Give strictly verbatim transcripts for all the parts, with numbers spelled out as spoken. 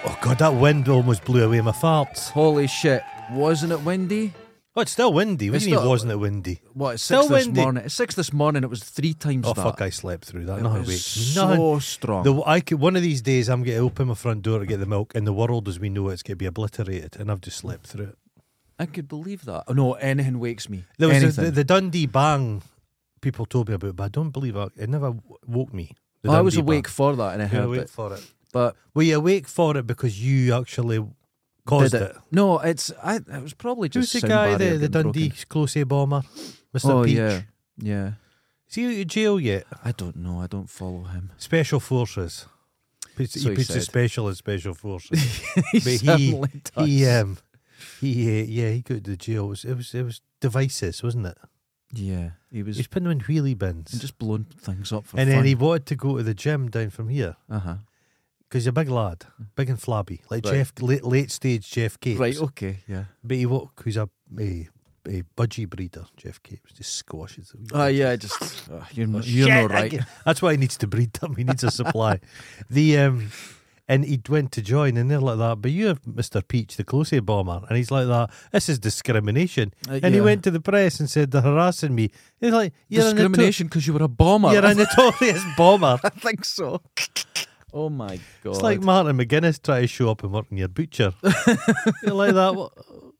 Oh God, that wind almost blew away my farts. Holy shit. Wasn't it windy? Oh, it's still windy. What It's do you mean still- wasn't it windy? What, it's Still six this windy. morning? At six this morning, it was three times Oh that. fuck, I slept through that. It Nothing was wakes me. so Nothing. strong. The, I could, one of these days I'm going to open my front door to get the milk, and the world as we know it's going to be obliterated, and I've just slept through it. I could believe that. Oh, no, anything wakes me. There was a, anything. the, the Dundee bang people told me about, but I don't believe it. It never woke me. The Oh, I was Dundee awake bang. for that and I You heard were awake it. for it. But Were you awake for it because you actually caused did it? it? No, it's I. It was probably just Who's the sound guy, barrier the, the getting Dundee broken. close air bomber, Mister Oh Peach? yeah, yeah. Is he out of jail yet? I don't know. I don't follow him. Special Forces. Puts, So he he puts the said. special in Special Forces. he But he- certainly does. he um he uh, yeah he got to jail. It was it was, it was devices, wasn't it? yeah, he was He's putting them in wheelie bins, and just blowing things up for and fun. then he wanted to go to the gym down from here uh huh. because he's a big lad, big and flabby, like Right. Jeff late, late stage Jeff Capes. Right. Okay. Yeah. But he walk, who's a a, a budgie breeder. Jeff Capes just squashes them. Oh yeah. Just uh, you're Oh, not, you're shit, not right. again. That's why he needs to breed them. He needs a supply. the um, and he went to join, and they're like that. But you have Mister Peach, the close air bomber, and he's like that. This is discrimination. Uh, And he yeah. went to the press and said they're harassing me. He's like, you're discrimination because you were a bomber. A noto- you're a notorious bomber. I think so. Oh my god! It's like Martin McGuinness trying to show up and work in your butcher. You're like that. What?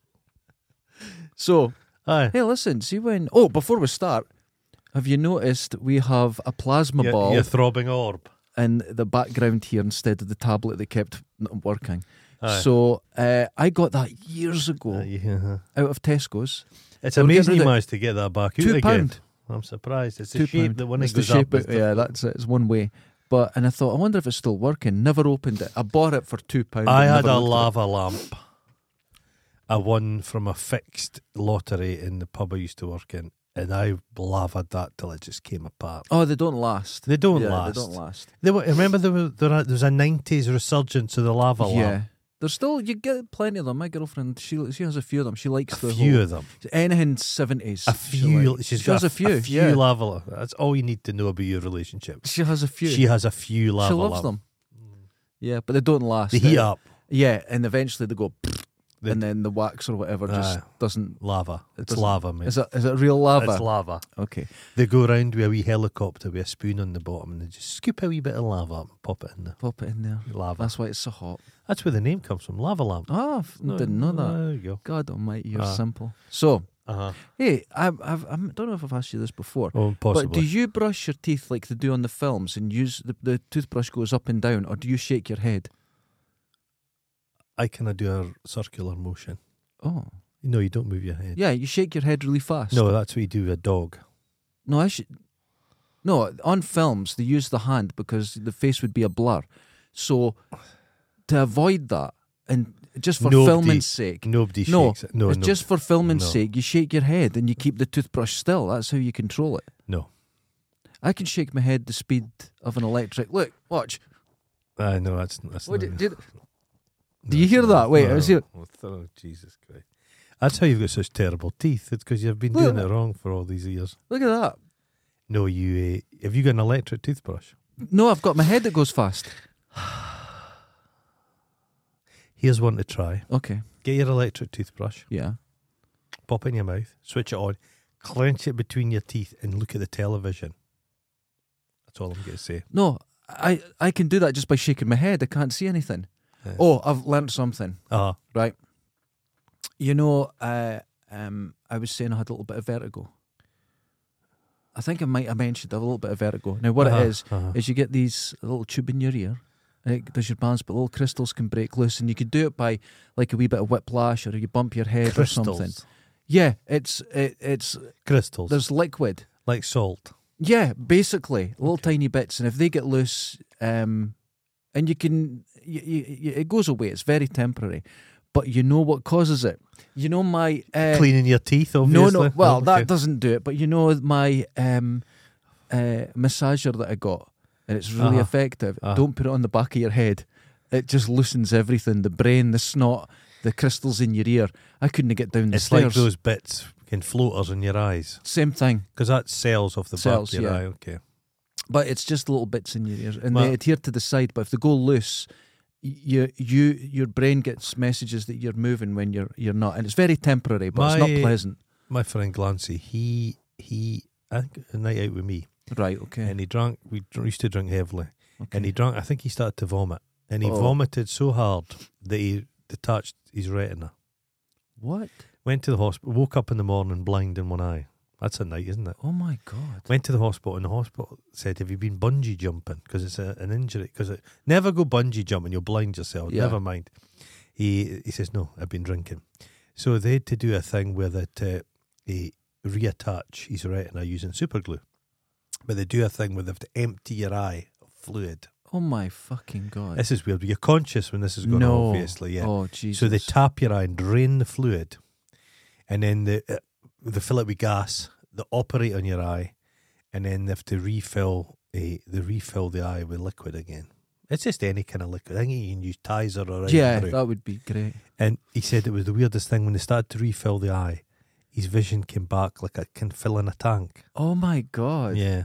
so. Aye. Hey, listen. See when? Oh, before we start, have you noticed we have a plasma Your, ball your throbbing orb. in the background here instead of the tablet that kept not working? Aye. So uh, I got that years ago Uh, yeah. out of Tesco's. It's We'll get amazing rid you of it. managed to get that back out Two again. pound. I'm surprised. It's the Two shape pound. that when It's it the goes shape. up. It, is yeah, different. that's it. It's one way. But and I thought, I wonder if it's still working. Never opened it. I bought it for two pound. I and had never a looked at lava lamp. I won from a fixed lottery in the pub I used to work in, and I lavaed that till it just came apart. it. Oh, they don't last. They don't yeah, last. They don't last. They were, remember there was, there was a nineties resurgence of the lava Yeah. lamp. There's still, you get plenty of them. My girlfriend, she she has a few of them. She likes A the few whole, of them. anything seventies. A few. She's she got has a few. A few yeah. lava lamp. That's all you need to know about your relationship. She has a few. She has a few lava She loves lamp. them. Yeah, but they don't last. They heat They- up. Yeah, and eventually they go, They- and then the wax or whatever just Aye. doesn't. Lava. It It's doesn't- lava, man. Is it is it real lava? It's lava. Okay. They go round with a wee helicopter with a spoon on the bottom, and they just scoop a wee bit of lava up and pop it in the Pop it in there. lava. That's why it's so hot. That's where the name comes from, lava lamp. Oh, I f- didn't know that. There you go. God almighty, you're Ah. simple. So, Uh-huh. hey, I've, I've, I don't know if I've asked you this before, Oh, possibly. but do you brush your teeth like they do on the films and use the, the toothbrush goes up and down, or do you shake your head? I kind of do a circular motion. Oh, No, you don't move your head. yeah, you shake your head really fast. No, that's what you do with a dog. No, I should. No, on films they use the hand because the face would be a blur. So to avoid that, and just for Nobody- filming's sake, Nobody No, shakes it. No, it's no. just for filming's No. sake, you shake your head and you keep the toothbrush still. That's how you control it. No. I can shake my head the speed of an electric. Look, watch. I know, that's, that's What not... did, did, no, do you it's hear not- that? Wait, no, I see it. Oh, oh, Jesus Christ. That's how you've got such terrible teeth. It's because you've been Look. doing it wrong for all these years. look at that. No, you... Uh, have you got an electric toothbrush? No, I've got my head that goes fast. Here's one to try. Okay. Get your electric toothbrush, Yeah. pop it in your mouth, switch it on, clench it between your teeth, and look at the television. That's all I'm going to say. No, I, I can do that just by shaking my head. I can't see anything. Yeah. Oh, I've learnt something. Uh-huh. Right. You know, uh, um, I was saying I had a little bit of vertigo. I think I might have mentioned I have a little bit of vertigo. Now, what Uh-huh, it is, uh-huh. is you get these little tube in your ear. It does your balance, but little crystals can break loose, and you could do it by like a wee bit of whiplash, or you bump your head or something. Crystals. Yeah, it's it, it's Crystals. there's liquid. like salt. Yeah, basically little Okay. tiny bits, and if they get loose, um, and you can, you, you, you, it goes away. It's very temporary, but you know what causes it. You know my uh, Cleaning your teeth, no, obviously. no. Well, Oh, okay. that doesn't do it. But you know my um, uh, massager that I got, and it's really Uh-huh. effective. Uh-huh. Don't put it on the back of your head. It just loosens everything: the brain, the snot, the crystals in your ear. I couldn't get down the It's stairs. like those bits in floaters in your eyes. Same thing, Because that's cells off the Cells, back of your yeah. eye. Okay. but it's just little bits in your ears, and Well- they adhere to the side. But if they go loose, you you your brain gets messages that you're moving when you're you're not, and it's very temporary, but My- it's not pleasant. My friend Glancy, he he, I think a night out with me, Right? Okay. and he drank. We dr- used to drink heavily, okay. and he drank. I think he started to vomit, and he Oh. vomited so hard that he detached his retina. What? Went to the hospital. Woke up in the morning blind in one eye. That's a night, isn't it? Oh my God. Went to the hospital, and the hospital said, "Have you been bungee jumping? Because it's a, an injury. Because never go bungee jumping. You'll blind yourself. Yeah. Never mind." He he says, "No, I've been drinking." So they had to do a thing where that uh, they reattach his retina using super glue, but they do a thing where they have to empty your eye of fluid. Oh my fucking God. This is weird. You're conscious when this is going no. on, obviously. Yeah. Oh Jesus. So they tap your eye and drain the fluid, and then they, uh, they fill it with gas. They operate on your eye, and then they have to refill a, they refill the eye with liquid again. It's just any kind of liquid. I think you can use Tizer or yeah, anything. that would be great. And he said it was the weirdest thing when they started to refill the eye. His vision came back like it can fill in a tank. Oh my God. Yeah,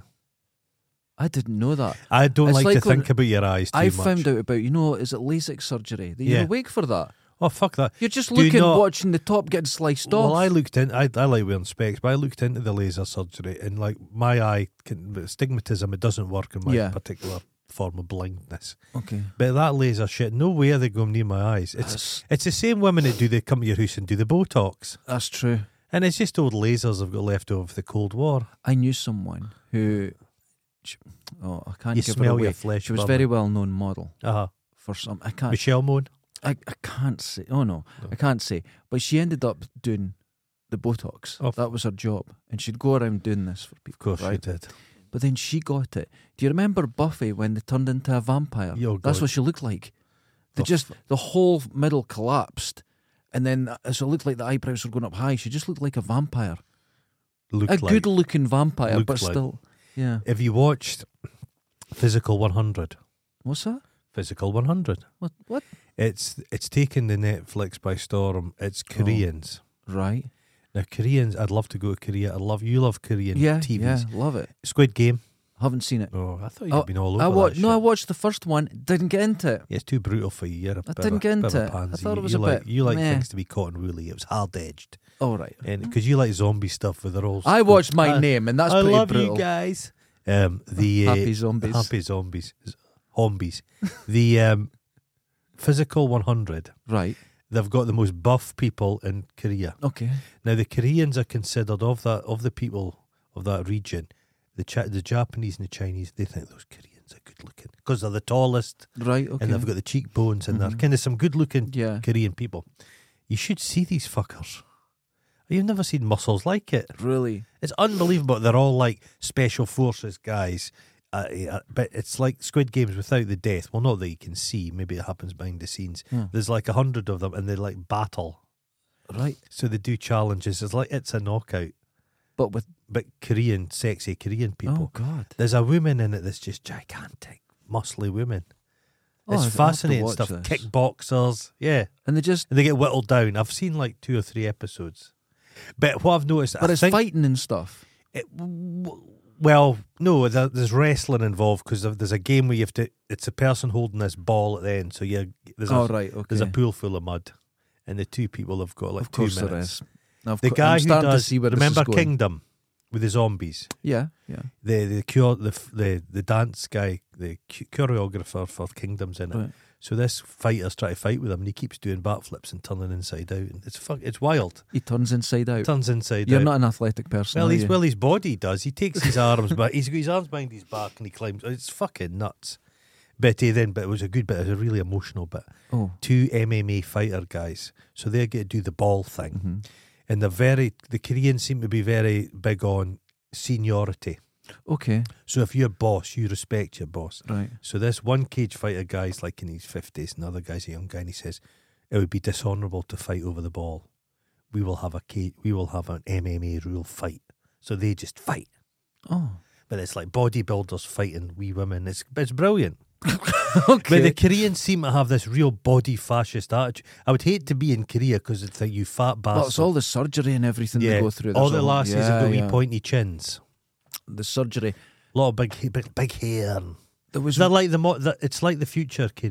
I didn't know that. I don't It's like, like to when think about your eyes too I much. found out about, you know, is it LASIK surgery? That you're Yeah. awake for that. Oh fuck that! You're just Do looking, not- watching the top getting sliced Well, off. I looked in. I I like wearing specs, but I looked into the laser surgery, and like my eye, can, stigmatism, it doesn't work in my Yeah. particular form of blindness. Okay. But that laser shit, no way are they going near my eyes. It's That's, it's the same women that do they come to your house and do the Botox, that's true. and it's just old lasers I've got left over the Cold War. I knew someone who, she- oh, I can't You give her smell away. your flesh. She was a very well known model uh huh. for some. I can't. Michelle Moan. I, I can't say. Oh no, No. I can't say. But she ended up doing the Botox. Oh. That was her job, and she'd go around doing this for people. Of course right? she did. But then she got it. Do you remember Buffy when they turned into a vampire? Oh, That's God. what she looked like. They Oh, just the whole middle collapsed, and then uh, so it looked like the eyebrows were going up high. She just looked like a vampire, Looked a like. good-looking vampire, looked but like. still, yeah. Have you watched Physical one hundred? What's that? Physical one hundred. What? What? It's it's taken the Netflix by storm. It's Koreans. Right? Now Koreans, I'd love to go to Korea. I love you. Love Korean Yeah, T Vs. yeah, love it. Squid Game. Haven't seen it. Oh, I thought you'd Oh, been all over I wa- that no, I shit. watched the first one. Didn't get into it. Yeah, it's too brutal for you. You're a I bit didn't of, get bit of into a it. I pansy. thought it was you a like, bit You like meh. things to be cotton woolly. It was hard edged, Oh right. and because you like zombie stuff with the all. I watched My I, Name, and that's I pretty love brutal. you guys. Um, the uh, Happy zombies. happy zombies, zombies. the um, Physical one hundred. Right. They've got the most buff people in Korea. Okay. Now the Koreans are considered of that of the people of that region. The Ch- the Japanese and the Chinese, they think those Koreans are good looking because they're the tallest Right. Okay. and they've got the cheekbones and they're Mhm. kind of some good looking yeah. Korean people. You should see these fuckers. You've never seen muscles like it. Really. It's unbelievable. They're all like special forces guys. Uh, yeah, but it's like Squid Games without the death. Well, not that you can see. Maybe it happens behind the scenes. Hmm. There's like a hundred of them, and they like battle. Right. So they do challenges. It's like it's a knockout, But with but Korean, sexy Korean people. oh god. There's a woman in it that's just gigantic, muscly women. Oh, It's I'll have to fascinating watch stuff. this. Kickboxers, yeah, And they just and they get whittled down. I've seen like two or three episodes, but what I've noticed, but I it's think fighting and stuff. it, w- well, no, there- there's wrestling involved because there's a game where you have to. It's a person holding this ball at the end, so you there's a Oh right. Okay. there's a pool full of mud, and the two people have got like of course two there minutes. is. Now, of The cour- guy I'm who starting does to see where this remember is going. Kingdom with the zombies. Yeah. Yeah. The the cure the f- the the dance guy, the ch- choreographer for Kingdom's in it. Right. So this fighter's trying to fight with him, and he keeps doing backflips and turning inside out. And it's fuck, it's wild. He turns inside out. Turns inside You're out. not an athletic person. well, are he's you? well, his body does. He takes his arms back. He's got his arms behind his back, and he climbs. It's fucking nuts. But he then, but it was a good bit. It was a really emotional bit. Oh. Two M M A fighter guys, so they get to do the ball thing, hmm and they're very. The Koreans seem to be very big on seniority. Okay. So if you're boss, you respect your boss. Right. So this one cage fighter guy's like in his fifties, and the other guy's a young guy, and he says, "It would be dishonourable to fight over the ball. We will have a cage, we will have an M M A rule fight." So they just fight, Oh. but it's like bodybuilders fighting wee women. It's it's brilliant. Okay. But the Koreans seem to have this real body fascist attitude. I would hate to be in Korea because it's like you fat bastard. Well, it's all the surgery and everything yeah, they go through. all There's the a- lassies yeah, have got wee yeah. pointy chins, The surgery. a lot of big big, big hair. There was They're like the, mo- the it's like the future Korea.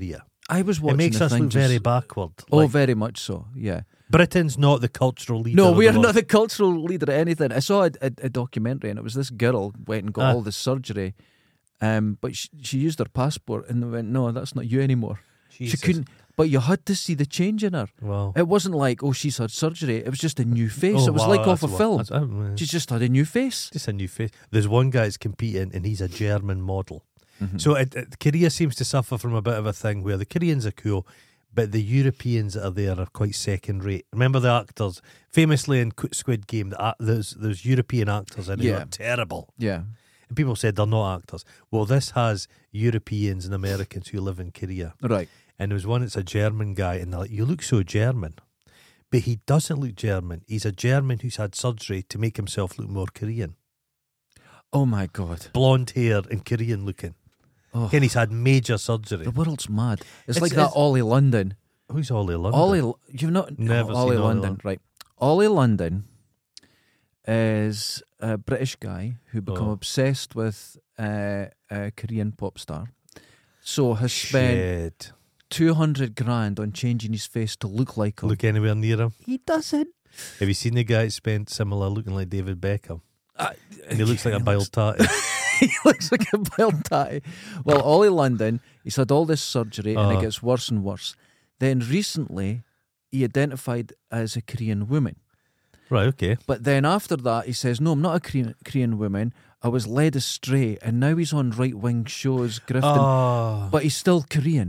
I was watching It makes the us thing look just- very backward. Oh, Like, very much so. Yeah. Britain's not the cultural leader. No, of we the are world. not the cultural leader of anything. I saw a, a, a documentary, and it was this girl went and got Ah. all the surgery, um, but she, she used her passport, and they went, "No, that's not you anymore." Jesus. She couldn't. But you had to see the change in her. Well, It wasn't like, "Oh, she's had surgery." It was just a new face. oh, it was wow, like off that's a wa- film. that's- oh, She just had a new face. just a new face. There's one guy that's competing, and he's a German model. Mhm. So it, it, Korea seems to suffer from a bit of a thing where the Koreans are cool, but the Europeans that are there are quite second rate. Remember the actors, famously in Qu- Squid Game, the, act- there's there's European actors in it who Yeah. are terrible. Yeah. And people said they're not actors. Well, this has Europeans and Americans who live in Korea. Right. And there was one that's a German guy, and they're like, "You look so German." But he doesn't look German. He's a German who's had surgery to make himself look more Korean. Oh my God. Blonde hair and Korean looking. Oh, Again, he's had major surgery. the world's mad. It's, It's- like that it's- Ollie London. Who's Ollie London? Ollie, you've not Never oh, Ollie seen Ollie London, Lon- right? Ollie London is a British guy who become Oh. obsessed with uh, a Korean pop star. So has spent Shit. two hundred grand on changing his face to look like him. Look anywhere near him. He doesn't. Have you seen the guy that spent similar looking like David Beckham? Uh, And he looks like a he biled tatty. he looks like a biled tatty. Well, Ollie London, he's had all this surgery and Uh-huh. it gets worse and worse. Then recently, he identified as a Korean woman. Right, okay. But then after that, he says, "No, I'm not a Korean, Korean woman. I was led astray." And now he's on right wing shows, grifting. Oh. But he's still Korean.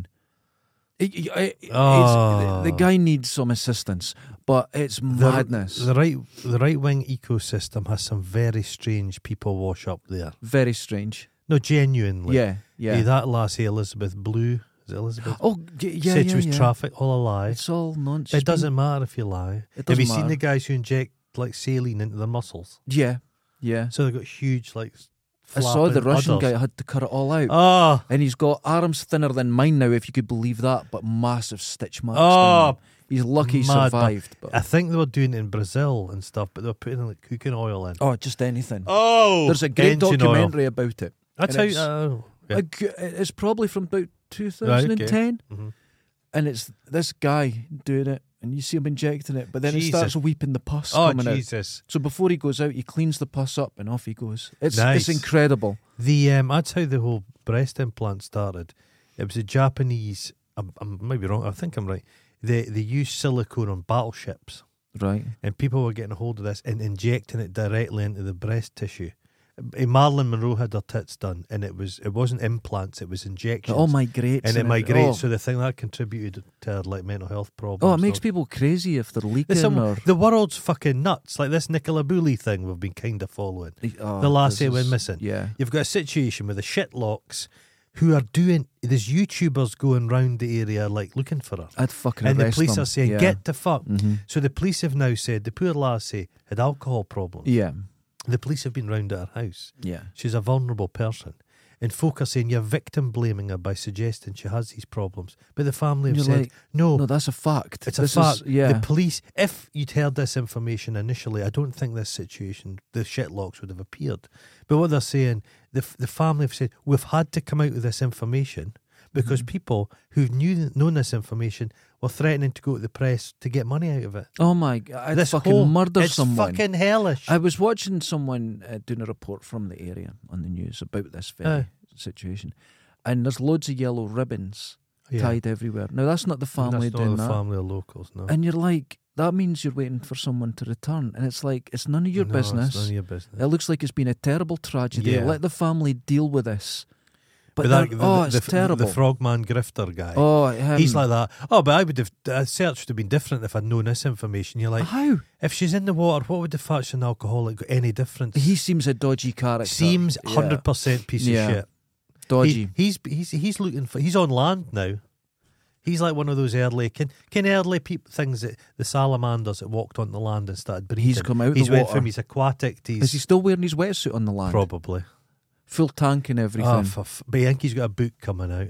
He- he- he- he's- Oh. the, the guy needs some assistance, but it's The- madness. The right the right wing ecosystem has some very strange people wash up there. Very strange. No, genuinely. yeah, yeah. Hey, that lassie Elizabeth Blue. Is it Elizabeth? Oh, y- yeah, Said yeah, she was yeah. traffic, all a lie. It's all nonsense. It doesn't matter if you lie. It Have you doesn't seen matter. the guys who inject like saline into their muscles? Yeah, yeah. So they've got huge like. I saw the flapping Russian udders. guy had to cut it all out. Oh, And he's got arms thinner than mine now, if you could believe that, but massive stitch marks. Oh, down them. He's lucky he mad, but survived. But, I think they were doing it in Brazil and stuff, but they were putting like cooking oil in. oh, just anything. Oh, There's a great engine documentary about it. That's and how. it's- Oh, yeah. A g- It's probably from about two thousand ten, Mhm. and it's this guy doing it, and you see him injecting it, but then Jesus. it starts weeping the pus Oh, coming out. Jesus. So before he goes out, he cleans the pus up, and off he goes. It's Nice. it's incredible. The um, that's how the whole breast implant started. It was a Japanese. I'm, I might be wrong. I think I'm right. They they used silicone on battleships, Right. and people were getting a hold of this and injecting it directly into the breast tissue. Uh, Marilyn Monroe had her tits done, and it was it wasn't implants; it was injections. It all migrates. and it and migrates. Oh, So the thing that contributed to her like mental health problems. oh, it makes So- people crazy if they're leaking There's some- or. the world's fucking nuts. Like this Nicola Bully thing we've been kind of following. Oh, the lassie this went is- missing. Yeah. You've got a situation with the shitlocks who are doing. There's YouTubers going round the area like looking for her, I'd fucking and the arrest police them. are saying, yeah. "Get the fuck." hmm So the police have now said the poor lassie had alcohol problems. Yeah. The police have been round at her house. Yeah. She's a vulnerable person. And folk are saying you're victim blaming her by suggesting she has these problems. But the family have You're said, like, no, No, that's a fact. it's a This fact. Is, yeah. The police, if you'd heard this information initially, I don't think this situation, the shitlocks would have appeared. But what they're saying, the the family have said, we've had to come out with this information because Mhm. people who knew known this information were threatening to go to the press to get money out of it. Oh my god! I'd this fucking whole, murder it's someone. fucking hellish. I was watching someone uh, doing a report from the area on the news about this very Aye. situation, and there's loads of yellow ribbons Yeah. tied everywhere. Now that's not the family That's not doing the that, family or locals, no. and you're like, that means you're waiting for someone to return, and it's like it's none of your No, it's business. none of your business. It looks like it's been a terrible tragedy. Yeah. Let the family deal with this. But, But they're- that, the, oh, the, it's the, terrible. the frogman grifter guy. oh, him. He's like that. Oh, but I would have. A search would have been different if I'd known this information. You're like, how if she's in the water, what would the fact she's an alcoholic got any difference? he seems a dodgy character. seems Yeah. hundred percent piece Yeah. of shit. dodgy. He, he's he's he's looking for. He's on land now. He's like one of those early can can early peop things that the salamanders that walked on the land and started breathing. He's come out He's the went water. from he's aquatic to Is he's he still wearing his wetsuit on the land? probably. Full tank and everything. Oh, for f- but I think he's got a book coming out.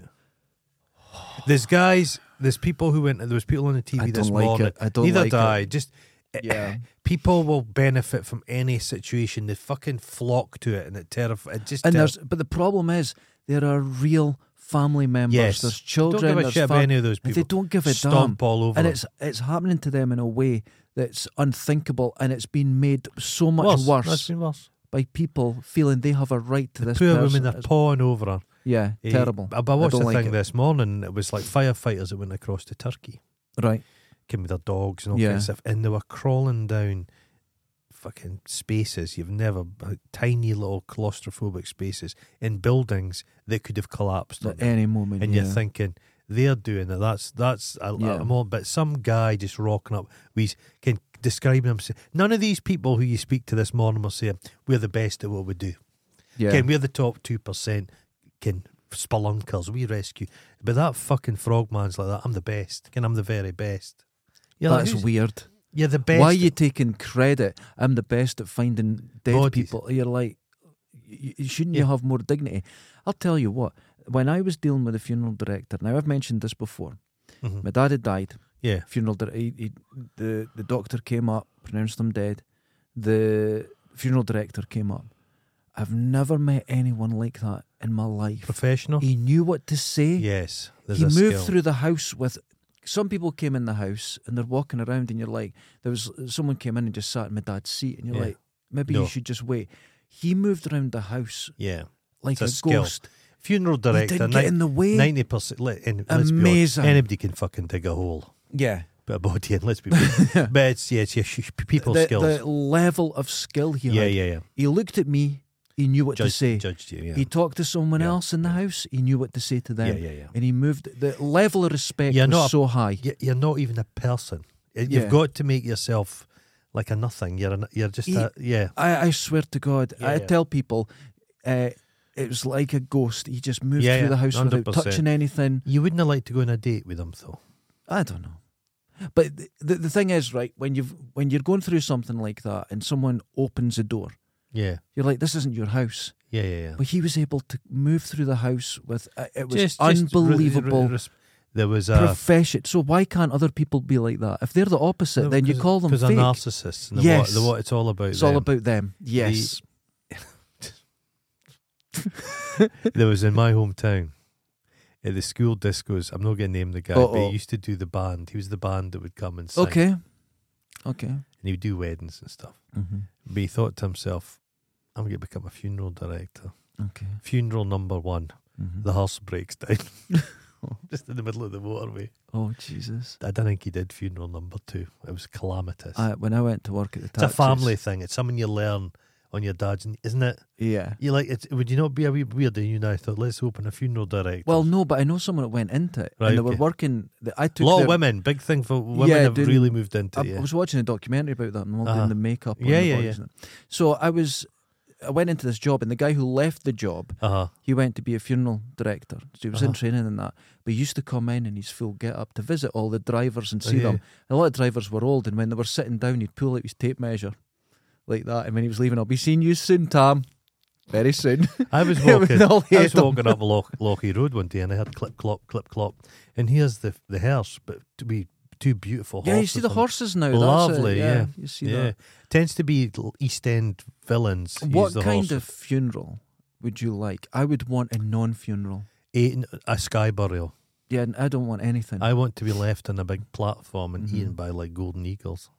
There's guys, there's people who went. There was people on the T V I this don't like morning. it. I don't Neither like do it. I. Just Yeah. People will benefit from any situation. They fucking flock to it, and it terrifies. It just And ter- there's, but the problem is there are real family members. yes, There's children. Don't give a there's shit about fam- any of those and people. they don't give a damn. Stomp all over And them. it's it's happening to them in a way that's unthinkable, and it's been made so much worse. worse, That's been worse. by people feeling they have a right to The this poor person. women are It's- pawing over her. yeah, Eh, terrible. I, I watched don't the like thing it. this morning. It was like firefighters that went across to Turkey, Right. came with their dogs and all Yeah. kinds of stuff, and they were crawling down fucking spaces you've never, like, tiny little claustrophobic spaces in buildings that could have collapsed on At them. any moment. And yeah. you're thinking they're doing it. That's that's a, Yeah. a more, but some guy just rocking up. We can describe him. None of these people who you speak to this morning will say we're the best at what we do. yeah. Ken, we're the top two percent. Ken, spelunkers, we rescue. But that fucking frogman's like that. I'm the best. Ken, I'm the very best. You're like, That's who's- weird. You're the best. Why are you taking credit? I'm the best at finding dead Bodies. people. You're like, y- y- shouldn't Yeah. you have more dignity? I'll tell you what. When I was dealing with a funeral director, now I've mentioned this before. Mhm. My dad had died. Yeah. Funeral dir- he, he, the the doctor came up, pronounced him dead. The funeral director came up. I've never met anyone like that in my life. Professional. He knew what to say. Yes. There's he a moved skill. through the house with. Some people came in the house and they're walking around, and you're like, there was someone came in and just sat in my dad's seat, and you're Yeah. like, maybe No. you should just wait. He moved around the house Yeah. like It's a a, skill. ghost. Funeral He director. didn't get in the way. Ninety percent. Let's be honest, Amazing. anybody can fucking dig a hole. Yeah, Bit of body in. Let's be. But it's yeah, it's yeah, sh- people the, skills. the level of skill he yeah, had. yeah, yeah. He looked at me. He knew what to Judged, say. judged you. Yeah. He talked to someone Yeah. else in the house. He knew what to say to them. yeah, yeah, yeah. And he moved. The level of respect You're was not a- so high. Y- You're not even a person. You've Yeah. got to make yourself like a nothing. You're an, you're just He- a yeah. I, I swear to God, Yeah, I yeah. tell people, uh, it was like a ghost. He just moved Yeah, through yeah, the house one hundred without percent. touching anything. You wouldn't have liked to go on a date with them though. I don't know. But th- the the thing is, right, when you've when you're going through something like that and someone opens a door, Yeah, you're like, this isn't your house. yeah, yeah, yeah. But he was able to move through the house with uh, it was Just- just re- unbelievable re- res- there was a profession. So why can't other people be like that? If they're the opposite, then you call them because fake. they're narcissists. And Yes. what, what it's all about. It's all them. about them. Yes. There was in my hometown at the school discos. I'm not going to name the guy, but Uh-oh. he used to do the band. He was the band that would come and sing, Okay. Okay. and he would do weddings and stuff. Mm-hmm. But he thought to himself, "I'm going to become a funeral director." Okay. Funeral number one. Mhm. The hearse breaks down just in the middle of the motorway. Oh Jesus! I don't think he did funeral number two. It was calamitous. I, when I went to work at the it's a taxis, family thing. It's something you learn on your dad's, isn't it? Yeah. You like it? Would you not be a wee weird? And you now thought, let's open a funeral director. Well, no, but I know someone that went into it, Right, and they were okay. working. The, I a took lot their, of women. Big thing for women Yeah, have doing- really moved into I, it. I was watching a documentary about that, and all Uh-huh. doing the makeup. On Yeah, the yeah, bodies and that. So I was, I went into this job, and the guy who left the job, Uh huh. he went to be a funeral director. So he was in Uh-huh. training and that. But he used to come in in his full get up to visit all the drivers and Oh, see yeah. them. A lot of drivers were old, and when they were sitting down, he'd pull out his tape measure like that. And when he was leaving, I'll be seeing you soon, Tom. Very soon. I was It walking. all I was hit 'em. walking up Loch, Lochie Road one day, and I heard clip clop, clip clop, and here's the the hearse, but to be two beautiful. Yeah, you horses see the on it. horses now. Lovely, That's it. yeah. You see Yeah, that. tends to be l- East End villains. use What the kind horses. of funeral would you like? I would want a non-funeral. a, a sky burial? Yeah, and I don't want anything. I want to be left on a big platform and Mhm. eaten by like golden eagles.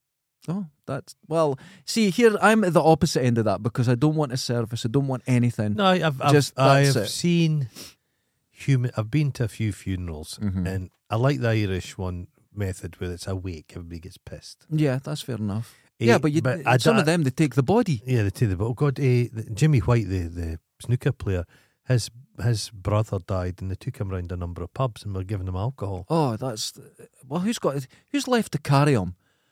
oh, that's well. See, here I'm at the opposite end of that because I don't want a service. I don't want anything. No, I- I've, I've Just that's I've it. seen human. I've been to a few funerals, Mhm. and I like the Irish one method where it's a wake. Everybody gets pissed. Yeah, that's fair enough. Eh, yeah, but, you, I some d- of them they take the body. Yeah, they take the. Oh God, eh, the, Jimmy White, the the snooker player, his his brother died, and they took him round a number of pubs and were giving him alcohol. Oh, that's well. Who's got? Who's left to carry him?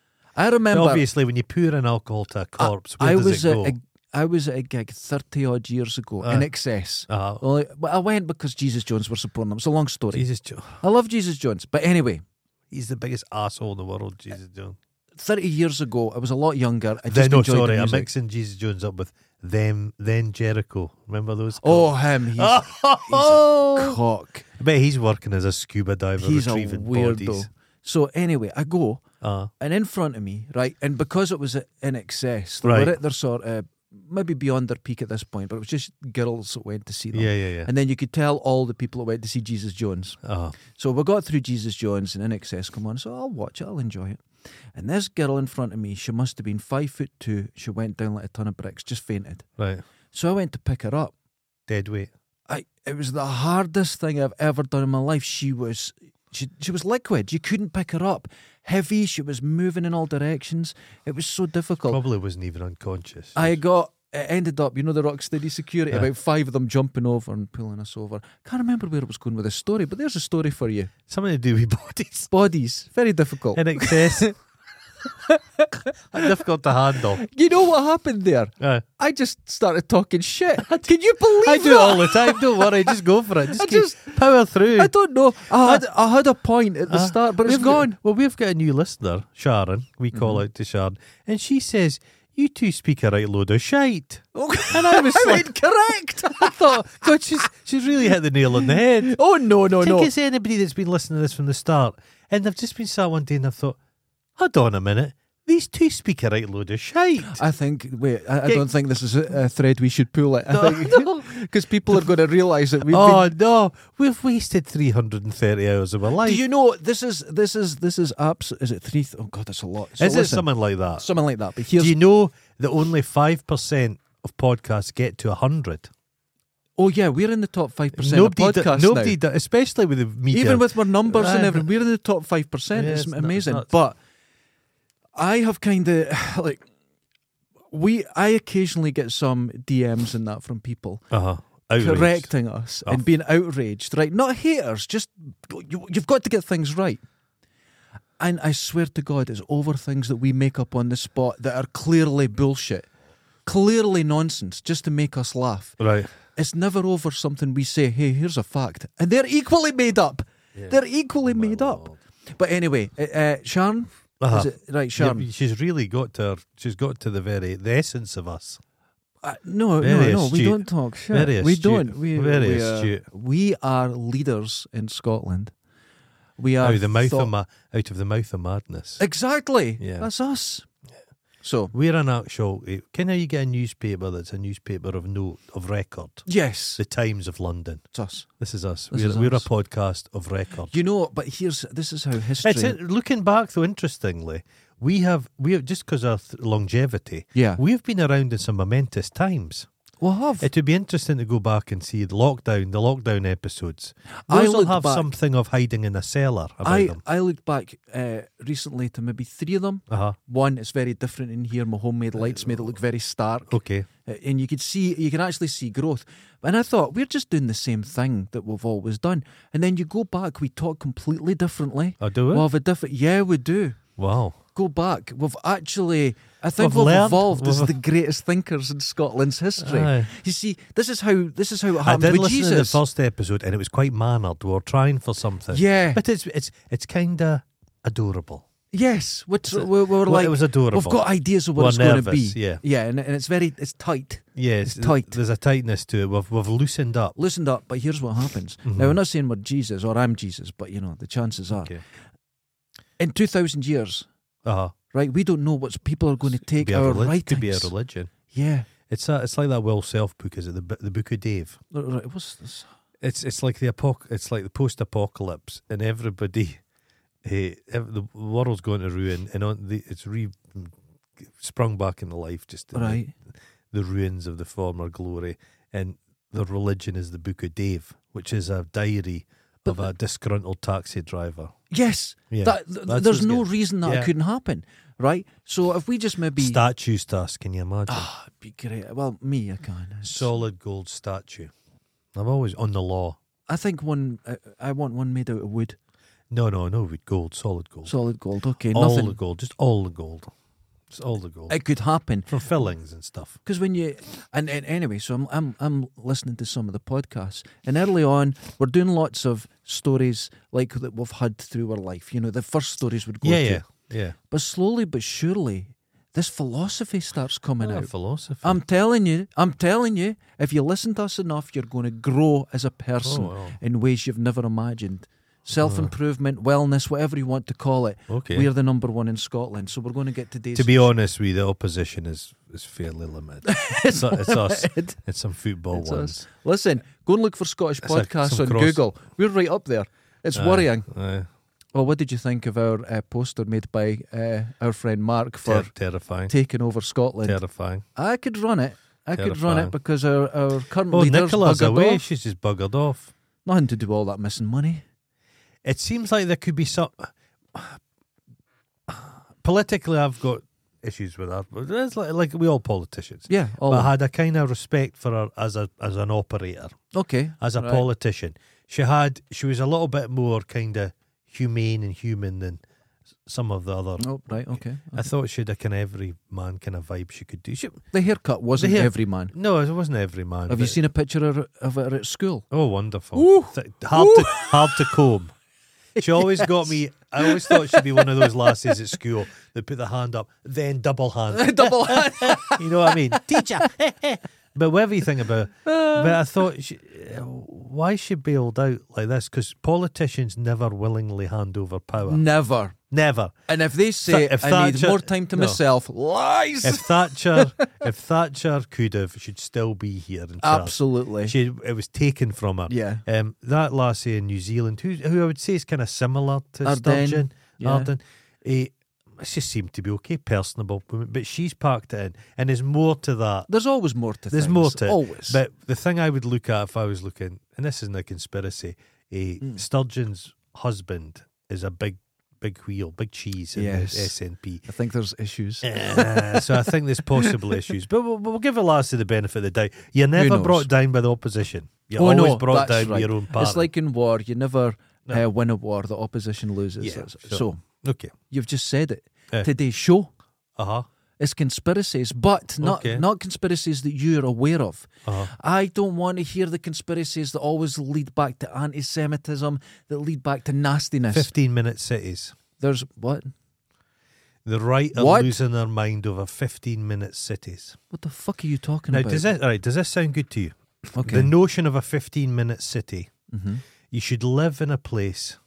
I But remember. obviously, when you pour in alcohol to a corpse, where I does was it at go? a, I was at a gig thirty odd years ago Ah. in excess. Uh, Well, I, well, I went because Jesus Jones were supporting him. It's a long story. Jesus, Jo- I love Jesus Jones, but anyway, he's the biggest asshole in the world. Jesus Jones. thirty years ago, I was a lot younger. I just Then, no, enjoyed sorry, the I'm music. mixing Jesus Jones up with them. Then Jericho. Remember those? Oh, guys? him. He's, Oh, he's a cock. I bet he's working as a scuba diver He's a retrieving weirdo. bodies. So anyway, I go, Uh, and in front of me, right, and because it was in excess, they Right. were at their sort of, maybe beyond their peak at this point, but it was just girls that went to see them. yeah, yeah, yeah. And then you could tell all the people that went to see Jesus Jones. Uh, So we got through Jesus Jones and In Excess come on, so I'll watch it, I'll enjoy it. And this girl in front of me, she must have been five foot two. She went down like a ton of bricks, just fainted. right. So I went to pick her up. Dead weight. I it was the hardest thing I've ever done in my life. She was she she was liquid. You couldn't pick her up. Heavy. She was moving in all directions. It was so difficult. Probably wasn't even unconscious. I got it ended up, you know, the Rocksteady security, Yeah. about five of them jumping over and pulling us over. Can't remember where I was going with this story, but there's a story for you. Something to do with bodies. Bodies, very difficult. In excess. Difficult to handle. You know what happened there? Uh, I just started talking shit. Can you believe I do that? it all the time. Don't worry. Just go for it. Just, I keep, just- power through. I don't know. I had, I had a point at the Uh, start, but it's we've got- gone. well, we've got a new listener, Sharon. We call out to Sharon, and she says, "You two speak a right load of shite." And I was I like, mean, correct. I thought, God, she's she's really hit the nail on the head. Oh, no, no, I think no. it's anybody that's been listening to this from the start, and they've just been sat one day and I've thought, hold on a minute, these two speak a right load of shite. I think, wait, I, I Yeah. don't think this is a, a thread we should pull it. I No, think no. because people are going to realise that we've Oh been. no, we've wasted three hundred and thirty hours of our life. Do you know this is this is this is apps? Is it three? Th- oh God, that's a lot. So Is it listen, something like that? something like that? But here's Do you know that only five percent of podcasts get to a hundred? oh yeah, we're in the top five percent of Nobody, do- podcasts nobody, now. do- especially with the media. Even with our numbers and Uh, everything, we're in the top five percent. Yeah, It's it's nu- it's amazing. nuts. But I have kind of like we. I occasionally get some D Ms and that from people uh-huh. Outraged. correcting us Oh. and being outraged. Right? Not haters. Just you, you've got to get things right. And I swear to God, it's over things that we make up on the spot that are clearly bullshit, clearly nonsense, just to make us laugh. Right. It's never over something we say, hey, here's a fact. And they're equally made up. Yeah. They're equally My made up. Lord. But anyway, uh, uh, Sharon? Uh-huh. Is it, right, Sharon. Yeah, she's really got to her, she's got to the very the essence of us. Uh, no, Very no, no, we astute. don't talk shit. Very we astute. don't. We, Very we, are, astute. we are leaders in Scotland. We are Out of the mouth thought- of ma- out of the mouth of madness. Exactly. Yeah. That's us. So, We're an actual. Can you get a newspaper that's a newspaper of note of record? yes, The Times of London. it's us. This is us. This we're is we're us. a podcast of record. You know, but here's this is how history. It's it, looking back though. Interestingly, we have we have just because of th- longevity. yeah. We've been around in some momentous times. We'll have. It would be interesting to go back and see the lockdown, the lockdown episodes. I Those will looked have back- something of hiding in a cellar about I, them. I looked back uh, recently to maybe three of them. Uh huh. One, it's very different in here. My homemade lights made it look very stark. Okay. Uh, and you could see, you can actually see growth. And I thought, we're just doing the same thing that we've always done. And then you go back, we talk completely differently. I do it. We'll have a different, yeah, we do. Wow. Go back. We've actually, I think We've we've, learned. evolved as We've- the greatest thinkers in Scotland's history. Aye. You see, this is how this is how it I happened did with listen Jesus. to the first episode, and it was quite mannered. We were trying for something. Yeah. But it's it's it's kind of adorable. Yes. Which, It's a- we, we were Well, like, it was adorable. we've got ideas of what We're it's going to nervous, be. yeah. Yeah, and, and it's very, it's tight. Yes, It's tight. There's a tightness to it. We've we've loosened up. Loosened up, but here's what happens. Mhm. Now, we're not saying we're Jesus or I'm Jesus, but you know, the chances are. Okay. In two thousand years, Uh huh. right, we don't know what people are going to take Be a our relig- writings. Could be a religion. Yeah. It's a, it's like that Will Self book. Is it the B- the Book of Dave? Right, what's this? It's it's like the apoc- It's like the post-apocalypse, and everybody, hey, ev- the world's going to ruin, and on the it's re sprung back into life, just in the- Right. the ruins of the former glory, and the religion is the Book of Dave, which is a diary But of a disgruntled taxi driver. Yes. Yeah, That, th- that's there's what's no good. reason that Yeah. it couldn't happen, right? So if we just maybe... Statues to us, can you imagine? Ah, it'd be great. Well, me, I can. It's- Solid gold statue. I've always on the law. I think one, I, I want one made out of wood. No, no, no, with gold, solid gold. Solid gold. Okay, all nothing. the gold, just all the gold. It's all the gold. It could happen. For fillings and stuff. Because when you and, and anyway, so I'm I'm I'm listening to some of the podcasts, and early on we're doing lots of stories like that we've had through our life. You know, the first stories would go Yeah, to, yeah, yeah. but slowly but surely, this philosophy starts coming Oh, out. philosophy. I'm telling you, I'm telling you, if you listen to us enough, you're going to grow as a person Oh, wow. in ways you've never imagined. self-improvement, wellness, whatever you want to call it. Okay. We're the number one in Scotland, so we're going to get today's... To be honest with you, the opposition is, is fairly limited. it's, it's us. It's some football It's ones. us. Listen, go and look for Scottish It's like podcasts some on cross- Google. We're right up there. It's Aye, worrying. aye. Well, what did you think of our uh, poster made by uh, our friend Mark for Ter- terrifying. taking over Scotland? Terrifying. I could run it. I could run Terrifying. it because our, our current Oh, leader's Nicola's buggered away. off. She's just buggered off. Nothing to do with all that missing money. It seems like there could be some. Politically, I've got issues with her. But it's like, like we all politicians. Yeah. All But I had a kind of respect for her as a as an operator, okay. as a right. politician. She had. She was a little bit more kind of humane and human than some of the other. Oh, right. Okay. I thought she had a kind of every man kind of vibe she could do. She, The haircut wasn't The hair- every man. no, it wasn't every man. Have you but- seen a picture of, of her at school? Oh, wonderful! Ooh. Th- hard to hard to comb. She always got me. I always thought she'd be one of those lasses at school that put the hand up, then double hand. Double hand. You know what I mean? Teacher. But whatever you think about it, but I thought, she, why is she bailed out like this? Because politicians never willingly hand over power. Never. Never. And if they say, If I need Thatcher- more time to no. myself, lies. If Thatcher, if Thatcher could have, she'd still be here in charge. Absolutely. She, it was taken from her. Yeah. Um, that lassie in New Zealand, who who I would say is kind of similar to Ardern, Sturgeon, yeah. Arden, eh, she seemed to be okay, personable woman, but she's packed it in, and there's more to that. There's always more to There's things. more to it. Always. But the thing I would look at if I was looking, and this isn't a conspiracy, eh, Mm. Sturgeon's husband is a big, big wheel, big cheese in Yes. the S N P. I think there's issues. Uh, so I think there's possible issues, but we'll, we'll give a lassie the benefit of the doubt. You're never knows? brought down by the opposition. You're Oh, always no, brought that's down by right. your own party. It's like in war, you never No. uh, win a war, the opposition loses. Yeah, That's- sure. So, okay, you've just said it. Eh. Today's show uh huh, is conspiracies, but not, Okay. not conspiracies that you're aware of. uh huh. I don't want to hear the conspiracies that always lead back to anti-Semitism, that lead back to nastiness. Fifteen minute cities. There's what? The right are What? losing their mind over fifteen minute cities. What the fuck are you talking Now, about? does this all right? Does this sound good to you? okay. The notion of a fifteen minute city. mm-hmm. You should live in a place